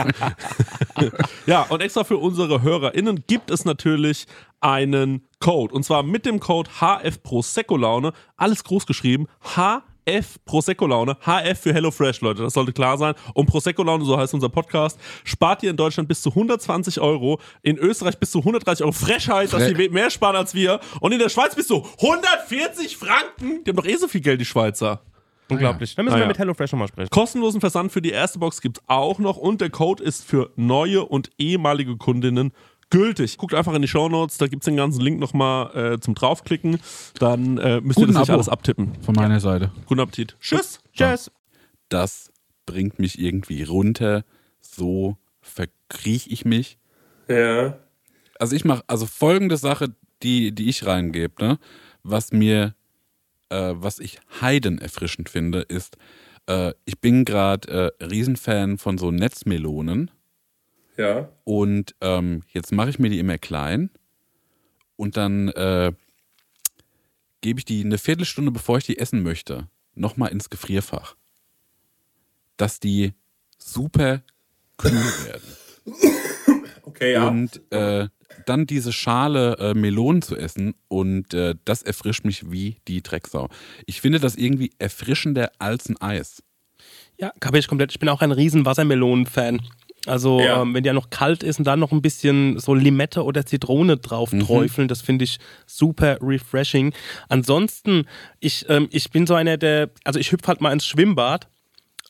Ja, und extra für unsere HörerInnen gibt es natürlich einen Code. Und zwar mit dem Code H F Prosecco Laune. Alles groß geschrieben. H F Prosecco Laune. H F für HelloFresh, Leute. Das sollte klar sein. Und Prosecco Laune, so heißt unser Podcast, spart ihr in Deutschland bis zu hundertzwanzig Euro. In Österreich bis zu hundertdreißig Euro. Frechheit, dass Fre- die mehr sparen als wir. Und in der Schweiz bis zu hundertvierzig Franken. Die haben doch eh so viel Geld, die Schweizer. Unglaublich. Dann müssen Ah, wir ja. mit HelloFresh nochmal sprechen. Kostenlosen Versand für die erste Box gibt's auch noch und der Code ist für neue und ehemalige Kundinnen gültig. Guckt einfach in die Shownotes, da gibt's den ganzen Link nochmal äh, zum draufklicken. Dann äh, müsst Guten ihr das nicht Abo. alles abtippen. Von meiner Seite. Guten Appetit. Tschüss. Tschüss. Das bringt mich irgendwie runter. So verkrieche ich mich. Ja. Also ich mache, also folgende Sache, die, die ich reingebe, ne? Was mir, äh, was ich heidenerfrischend finde, ist, äh, ich bin gerade äh, Riesenfan von so Netzmelonen Ja. und ähm, jetzt mache ich mir die immer klein und dann äh, gebe ich die eine Viertelstunde, bevor ich die essen möchte, nochmal ins Gefrierfach, dass die super kühl werden. Okay, ja. Und äh, dann diese Schale äh, Melonen zu essen und äh, das erfrischt mich wie die Drecksau. Ich finde das irgendwie erfrischender als ein Eis. Ja, kapiere ich komplett. Ich bin auch ein riesen Wassermelonen-Fan. Also Ja. ähm, wenn die ja noch kalt ist und dann noch ein bisschen so Limette oder Zitrone drauf träufeln, das finde ich super refreshing. Ansonsten, ich, ähm, ich bin so einer, der, also ich hüpfe halt mal ins Schwimmbad,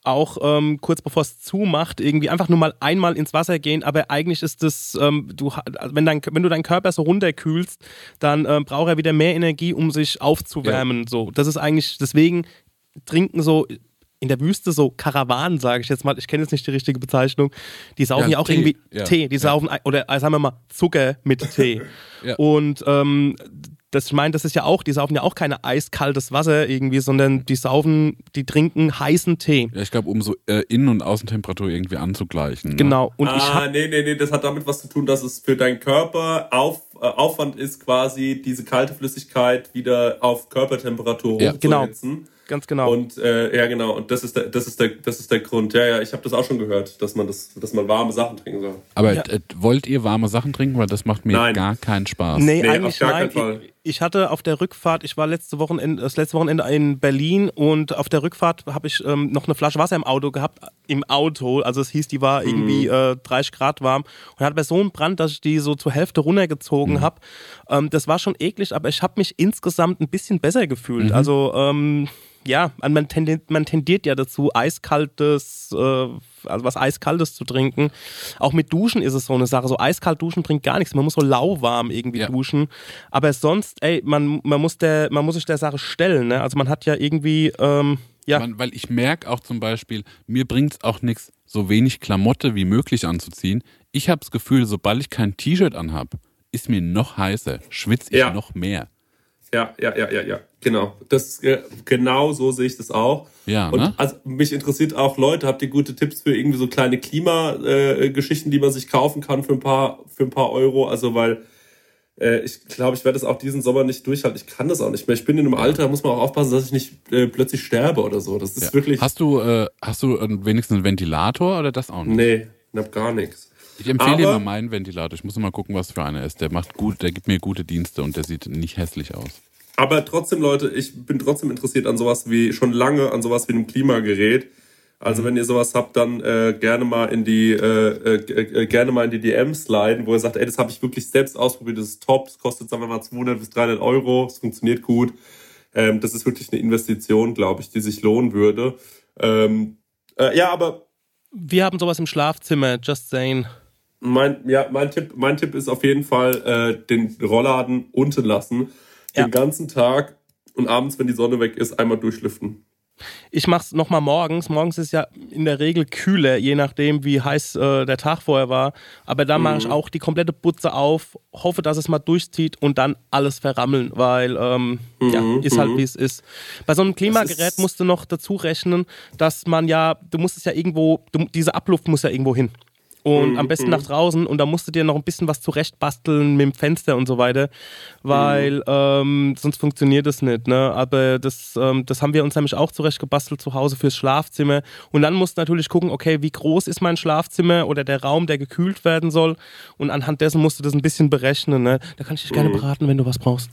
auch ähm, kurz bevor es zumacht, irgendwie einfach nur mal einmal ins Wasser gehen, aber eigentlich ist das, ähm, du, wenn, dein, wenn du deinen Körper so runterkühlst, dann ähm, braucht er wieder mehr Energie, um sich aufzuwärmen. Ja. So. Das ist eigentlich, deswegen trinken so in der Wüste so Karawanen, sage ich jetzt mal, ich kenne jetzt nicht die richtige Bezeichnung, die saufen ja, ja auch Tee. irgendwie ja. Tee, die saufen, ja. oder sagen wir mal Zucker mit Tee. ja. Und ähm, das, ich meine, das ist ja auch, die saufen ja auch kein eiskaltes Wasser irgendwie, sondern die saufen, die trinken heißen Tee. Ja, ich glaube, um so äh, Innen- und Außentemperatur irgendwie anzugleichen. Ne? Genau. Und ah, ich hab, nee, nee, nee, das hat damit was zu tun, dass es für deinen Körper auf, äh, Aufwand ist, quasi diese kalte Flüssigkeit wieder auf Körpertemperatur ja, hochzusetzen. Genau. Ganz genau. Und äh, ja, genau. Und das ist der, das ist der, das ist der Grund. Ja, ja, ich habe das auch schon gehört, dass man das, dass man warme Sachen trinken soll. Aber ja. äh, wollt ihr warme Sachen trinken? Weil das macht mir nein. gar keinen Spaß. Nee, nee eigentlich auf gar nein. keinen Fall. Ich, ich hatte auf der Rückfahrt, ich war letzte Wochenende, das letzte Wochenende in Berlin und auf der Rückfahrt habe ich ähm, noch eine Flasche Wasser im Auto gehabt. Im Auto, also es hieß, die war mhm. irgendwie äh, dreißig Grad warm und hatte bei so einem Brand, dass ich die so zur Hälfte runtergezogen mhm. habe. Ähm, das war schon eklig, aber ich habe mich insgesamt ein bisschen besser gefühlt. Mhm. Also ähm, ja, man tendiert, man tendiert ja dazu, eiskaltes, äh, also was Eiskaltes zu trinken. Auch mit Duschen ist es so eine Sache. So eiskalt duschen bringt gar nichts. Man muss so lauwarm irgendwie ja. duschen. Aber sonst, ey, man, man, muss der, man muss sich der Sache stellen. Ne? Also man hat ja irgendwie, ähm, ja. Man, weil ich merke auch zum Beispiel, mir bringt es auch nichts, so wenig Klamotte wie möglich anzuziehen. Ich habe das Gefühl, sobald ich kein T-Shirt anhab, ist mir noch heißer, schwitze ich ja. noch mehr. Ja, ja, ja, ja, ja, genau. Das, äh, genau so sehe ich das auch. Ja, und ne? also mich interessiert auch, Leute, habt ihr gute Tipps für irgendwie so kleine Klimageschichten, äh, die man sich kaufen kann für ein paar, für ein paar Euro? Also, weil äh, ich glaube, ich werde das auch diesen Sommer nicht durchhalten. Ich kann das auch nicht mehr. Ich bin in einem Alter, da muss man auch aufpassen, dass ich nicht äh, plötzlich sterbe oder so. Das ist ja. wirklich. Hast du, äh, hast du äh, wenigstens einen Ventilator oder das auch nicht? Nee, ich hab gar nichts. Ich empfehle dir mal meinen Ventilator. Ich muss mal gucken, was für einer ist. Der macht gut, der gibt mir gute Dienste und der sieht nicht hässlich aus. Aber trotzdem, Leute, ich bin trotzdem interessiert an sowas wie, schon lange an sowas wie einem Klimagerät. Also mhm. wenn ihr sowas habt, dann äh, gerne mal in die äh, äh, gerne mal in die D Ms sliden, wo ihr sagt, ey, das habe ich wirklich selbst ausprobiert, das ist top, das kostet, sagen wir mal, zweihundert bis dreihundert Euro, es funktioniert gut. Ähm, das ist wirklich eine Investition, glaube ich, die sich lohnen würde. Ähm, äh, ja, aber wir haben sowas im Schlafzimmer, just saying. Mein, ja, mein Tipp, mein Tipp ist auf jeden Fall, äh, den Rollladen unten lassen. Den ja. ganzen Tag und abends, wenn die Sonne weg ist, einmal durchlüften. Ich mach's nochmal morgens. Morgens ist ja in der Regel kühler, je nachdem, wie heiß äh, der Tag vorher war. Aber da mhm. mache ich auch die komplette Butze auf, hoffe, dass es mal durchzieht und dann alles verrammeln, weil ähm, mhm. ja, ist halt, wie es ist. Bei so einem Klimagerät musst du noch dazu rechnen, dass man ja, du musst es ja irgendwo, du, diese Abluft muss ja irgendwo hin. Und mhm. am besten nach draußen und da musst du dir noch ein bisschen was zurechtbasteln mit dem Fenster und so weiter, weil mhm. ähm, sonst funktioniert das nicht. Ne? Aber das, ähm, das haben wir uns nämlich auch zurechtgebastelt zu Hause fürs Schlafzimmer. Und dann musst du natürlich gucken, okay, wie groß ist mein Schlafzimmer oder der Raum, der gekühlt werden soll. Und anhand dessen musst du das ein bisschen berechnen. Ne? Da kann ich dich gerne beraten, wenn du was brauchst.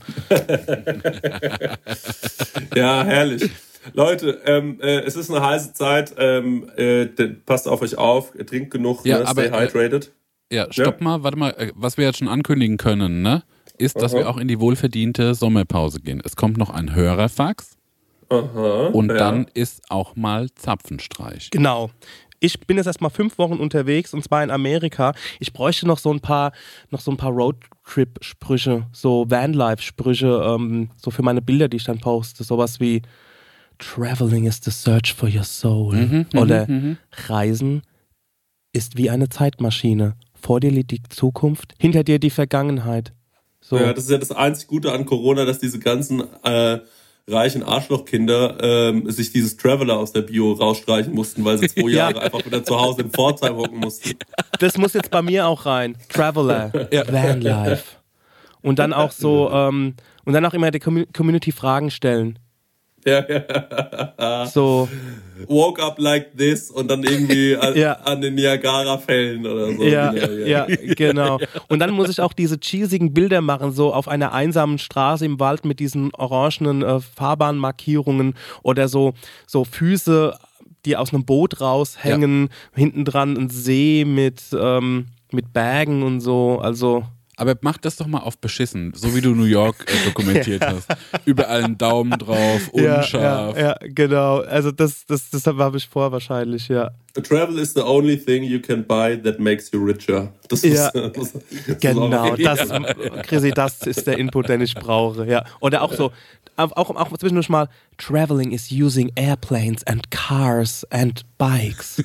Ja, herrlich. Leute, ähm, äh, es ist eine heiße Zeit, ähm, äh, passt auf euch auf, trinkt genug, ja, ne? aber, Stay hydrated. Äh, ja, stopp ja. mal, warte mal, was wir jetzt schon ankündigen können, ne, ist, dass Aha. wir auch in die wohlverdiente Sommerpause gehen. Es kommt noch ein Hörerfax Aha, und ja. dann ist auch mal Zapfenstreich. Genau. Ich bin jetzt erstmal fünf Wochen unterwegs und zwar in Amerika. Ich bräuchte noch so ein paar, noch so ein paar Roadtrip-Sprüche, so Vanlife-Sprüche, ähm, so für meine Bilder, die ich dann poste. Sowas wie Traveling is the search for your soul. Mhm, Oder mhm. Reisen ist wie eine Zeitmaschine. Vor dir liegt die Zukunft, hinter dir die Vergangenheit. So. Ja, das ist ja das einzig Gute an Corona, dass diese ganzen äh, reichen Arschlochkinder ähm, sich dieses Traveler aus der Bio rausstreichen mussten, weil sie zwei Jahre ja. einfach wieder zu Hause in Pforzheim hocken mussten. Das muss jetzt bei mir auch rein. Traveler, ja. Vanlife. Und dann auch so, ähm, und dann auch immer der Community Fragen stellen. Ja, ja. So. Woke up like this und dann irgendwie an, ja. an den Niagara-Fällen oder so. Ja, ja, ja, genau. Und dann muss ich auch diese cheesigen Bilder machen, so auf einer einsamen Straße im Wald mit diesen orangenen äh, Fahrbahnmarkierungen oder so, so Füße, die aus einem Boot raushängen, ja. hinten dran ein See mit, ähm, mit Bergen und so, also... Aber mach das doch mal auf beschissen, so wie du New York äh, dokumentiert ja. hast. Überall einen Daumen drauf, unscharf. Ja, ja, ja genau. Also das, das, das habe ich vor wahrscheinlich, ja. Travel is the only thing you can buy that makes you richer. Das ja, ist, das, das genau. Ist das, Chrissy, das ist der Input, den ich brauche. Ja. Oder auch so, auch, auch zwischendurch mal, traveling is using airplanes and cars and bikes.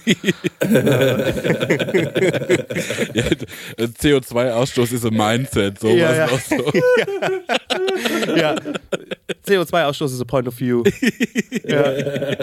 ja, C O zwei Ausstoß ist ein Mindset, sowas ja, ja. auch so. ja. ja. C O zwei Ausstoß ist a point of view. ja.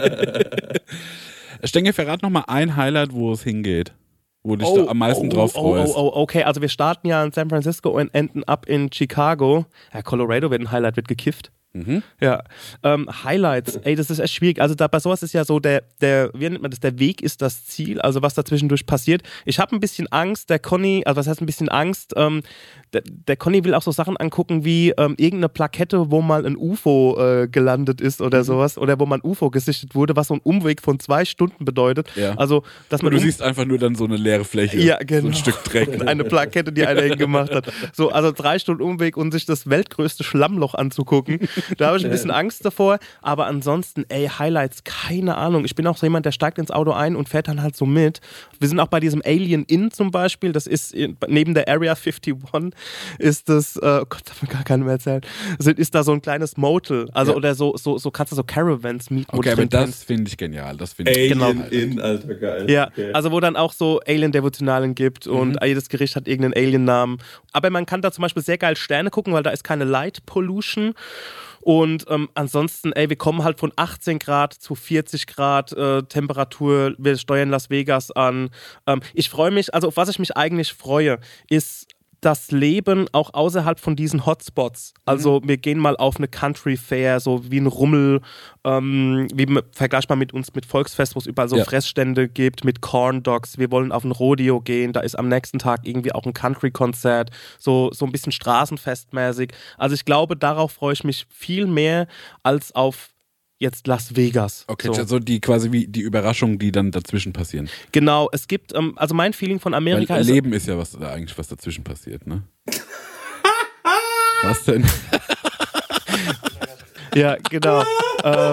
Stenge, verrat noch mal ein Highlight, wo es hingeht. Wo du dich oh, da am meisten oh, drauf oh, freust. Oh, oh, okay, also wir starten ja in San Francisco und enden ab in Chicago. Ja, Colorado wird ein Highlight, wird gekifft. Mhm. Ja, ähm, Highlights, ey, das ist echt schwierig. Also da, bei sowas ist ja so, der, der, wie nennt man das, der Weg ist das Ziel, also was da zwischendurch passiert. Ich habe ein bisschen Angst, der Conny, also was heißt ein bisschen Angst, ähm, der, der Conny will auch so Sachen angucken wie ähm, irgendeine Plakette, wo mal ein U F O äh, gelandet ist oder mhm. sowas, oder wo mal ein U F O gesichtet wurde, was so ein Umweg von zwei Stunden bedeutet. Ja. Also, dass man Und du um siehst einfach nur dann so eine leere Fläche, ja, genau. so ein Stück Dreck. Und eine Plakette, die einer hingemacht hat. So, also drei Stunden Umweg und sich das weltgrößte Schlammloch anzugucken. Da habe ich ein bisschen Angst davor, aber ansonsten, ey, Highlights, keine Ahnung. Ich bin auch so jemand, der steigt ins Auto ein und fährt dann halt so mit. Wir sind auch bei diesem Alien Inn zum Beispiel, das ist in, neben der Area einundfünfzig, ist das, äh, oh Gott, darf man gar keinem mehr erzählen, ist, ist da so ein kleines Motel, also ja. oder so, so, so kannst du so Caravans mieten. Okay, aber das finde ich genial. Das find Alien genau. Inn, Alter, geil. Ja, okay. also wo dann auch so Alien-Devotionalen gibt und mhm. jedes Gericht hat irgendeinen Alien-Namen. Aber man kann da zum Beispiel sehr geil Sterne gucken, weil da ist keine Light Pollution. Und ähm, ansonsten, ey, wir kommen halt von achtzehn Grad zu vierzig Grad äh, Temperatur, wir steuern Las Vegas an. Ähm, ich freue mich, also auf was ich mich eigentlich freue, ist das Leben auch außerhalb von diesen Hotspots. Also mhm. wir gehen mal auf eine Country Fair, so wie ein Rummel, ähm, wie vergleichbar mit uns mit Volksfest, wo es überall so ja. Fressstände gibt, mit Corn Dogs. Wir wollen auf ein Rodeo gehen, da ist am nächsten Tag irgendwie auch ein Country-Konzert, so, so ein bisschen straßenfestmäßig. Also ich glaube, darauf freue ich mich viel mehr als auf jetzt Las Vegas. Okay, so. also die quasi wie die Überraschungen, die dann dazwischen passieren. Genau, es gibt, ähm, also mein Feeling von Amerika Weil ist... Leben ist ja was da eigentlich, was dazwischen passiert, ne? Was denn? Ja, genau. äh,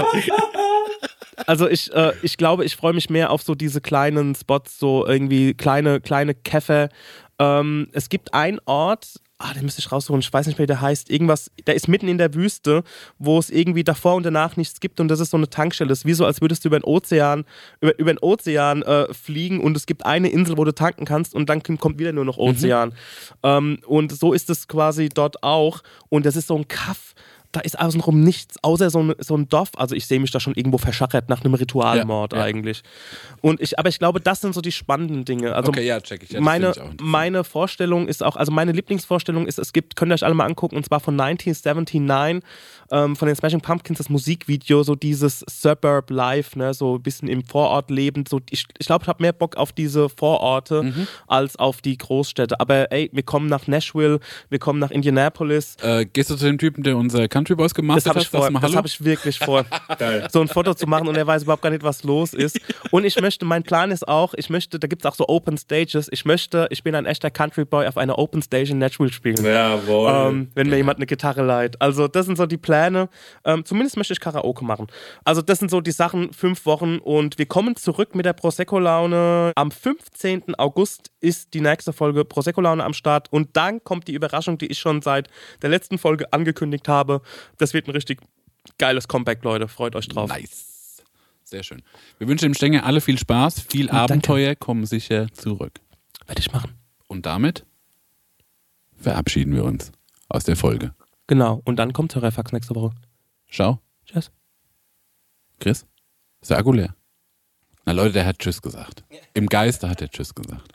also ich, äh, ich glaube, ich freue mich mehr auf so diese kleinen Spots, so irgendwie kleine, kleine Käfer. Ähm, es gibt einen Ort, ah, den müsste ich raussuchen, ich weiß nicht mehr, wie der heißt, irgendwas, der ist mitten in der Wüste, wo es irgendwie davor und danach nichts gibt und das ist so eine Tankstelle. Es ist wie so, als würdest du über den Ozean, über, über den Ozean äh, fliegen und es gibt eine Insel, wo du tanken kannst und dann kommt wieder nur noch Ozean. Mhm. Ähm, und so ist es quasi dort auch und das ist so ein Kaff. Da ist außenrum nichts, außer so ein, so ein Dorf. Also ich sehe mich da schon irgendwo verschachert nach einem Ritualmord ja, ja. eigentlich. Und ich, aber ich glaube, das sind so die spannenden Dinge. Also okay, ja, check ich. Ja, meine, ich auch meine Vorstellung ist auch, also meine Lieblingsvorstellung ist, es gibt, könnt ihr euch alle mal angucken, und zwar von neunzehnhundertneunundsiebzig, ähm, von den Smashing Pumpkins, das Musikvideo, so dieses Suburb Life, ne, so ein bisschen im Vorort lebend. So, ich ich glaube, ich habe mehr Bock auf diese Vororte mhm. als auf die Großstädte. Aber ey, wir kommen nach Nashville, wir kommen nach Indianapolis. Äh, gehst du zu dem Typen, der unser Country Boys gemacht das hab hat? Ich vor, das habe ich wirklich vor, so ein Foto zu machen und er weiß überhaupt gar nicht, was los ist. Und ich möchte, mein Plan ist auch, ich möchte, da gibt es auch so Open Stages, ich möchte, ich bin ein echter Country Boy auf einer Open Stage in Nashville spielen. Jawohl. Ähm, wenn mir jemand eine Gitarre leiht. Also das sind so die Pläne. Ähm, zumindest möchte ich Karaoke machen. Also das sind so die Sachen, fünf Wochen und wir kommen zurück mit der Prosecco-Laune. Am fünfzehnten August ist die nächste Folge Prosecco-Laune am Start und dann kommt die Überraschung, die ich schon seit der letzten Folge angekündigt habe. Das wird ein richtig geiles Comeback, Leute. Freut euch drauf. Nice. Sehr schön. Wir wünschen dem Stenge alle viel Spaß, viel und Abenteuer, danke. Kommen sicher zurück. Werde ich machen. Und damit verabschieden wir uns aus der Folge. Genau. Und dann kommt Hörerfax nächste Woche. Ciao. Tschüss. Chris? Ist der Akku leer? Na Leute, der hat Tschüss gesagt. Im Geiste hat er Tschüss gesagt.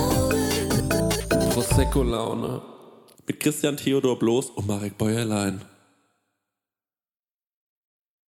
Prosecco-Laune mit Christian Theodor Bloß und Marek Bäuerlein.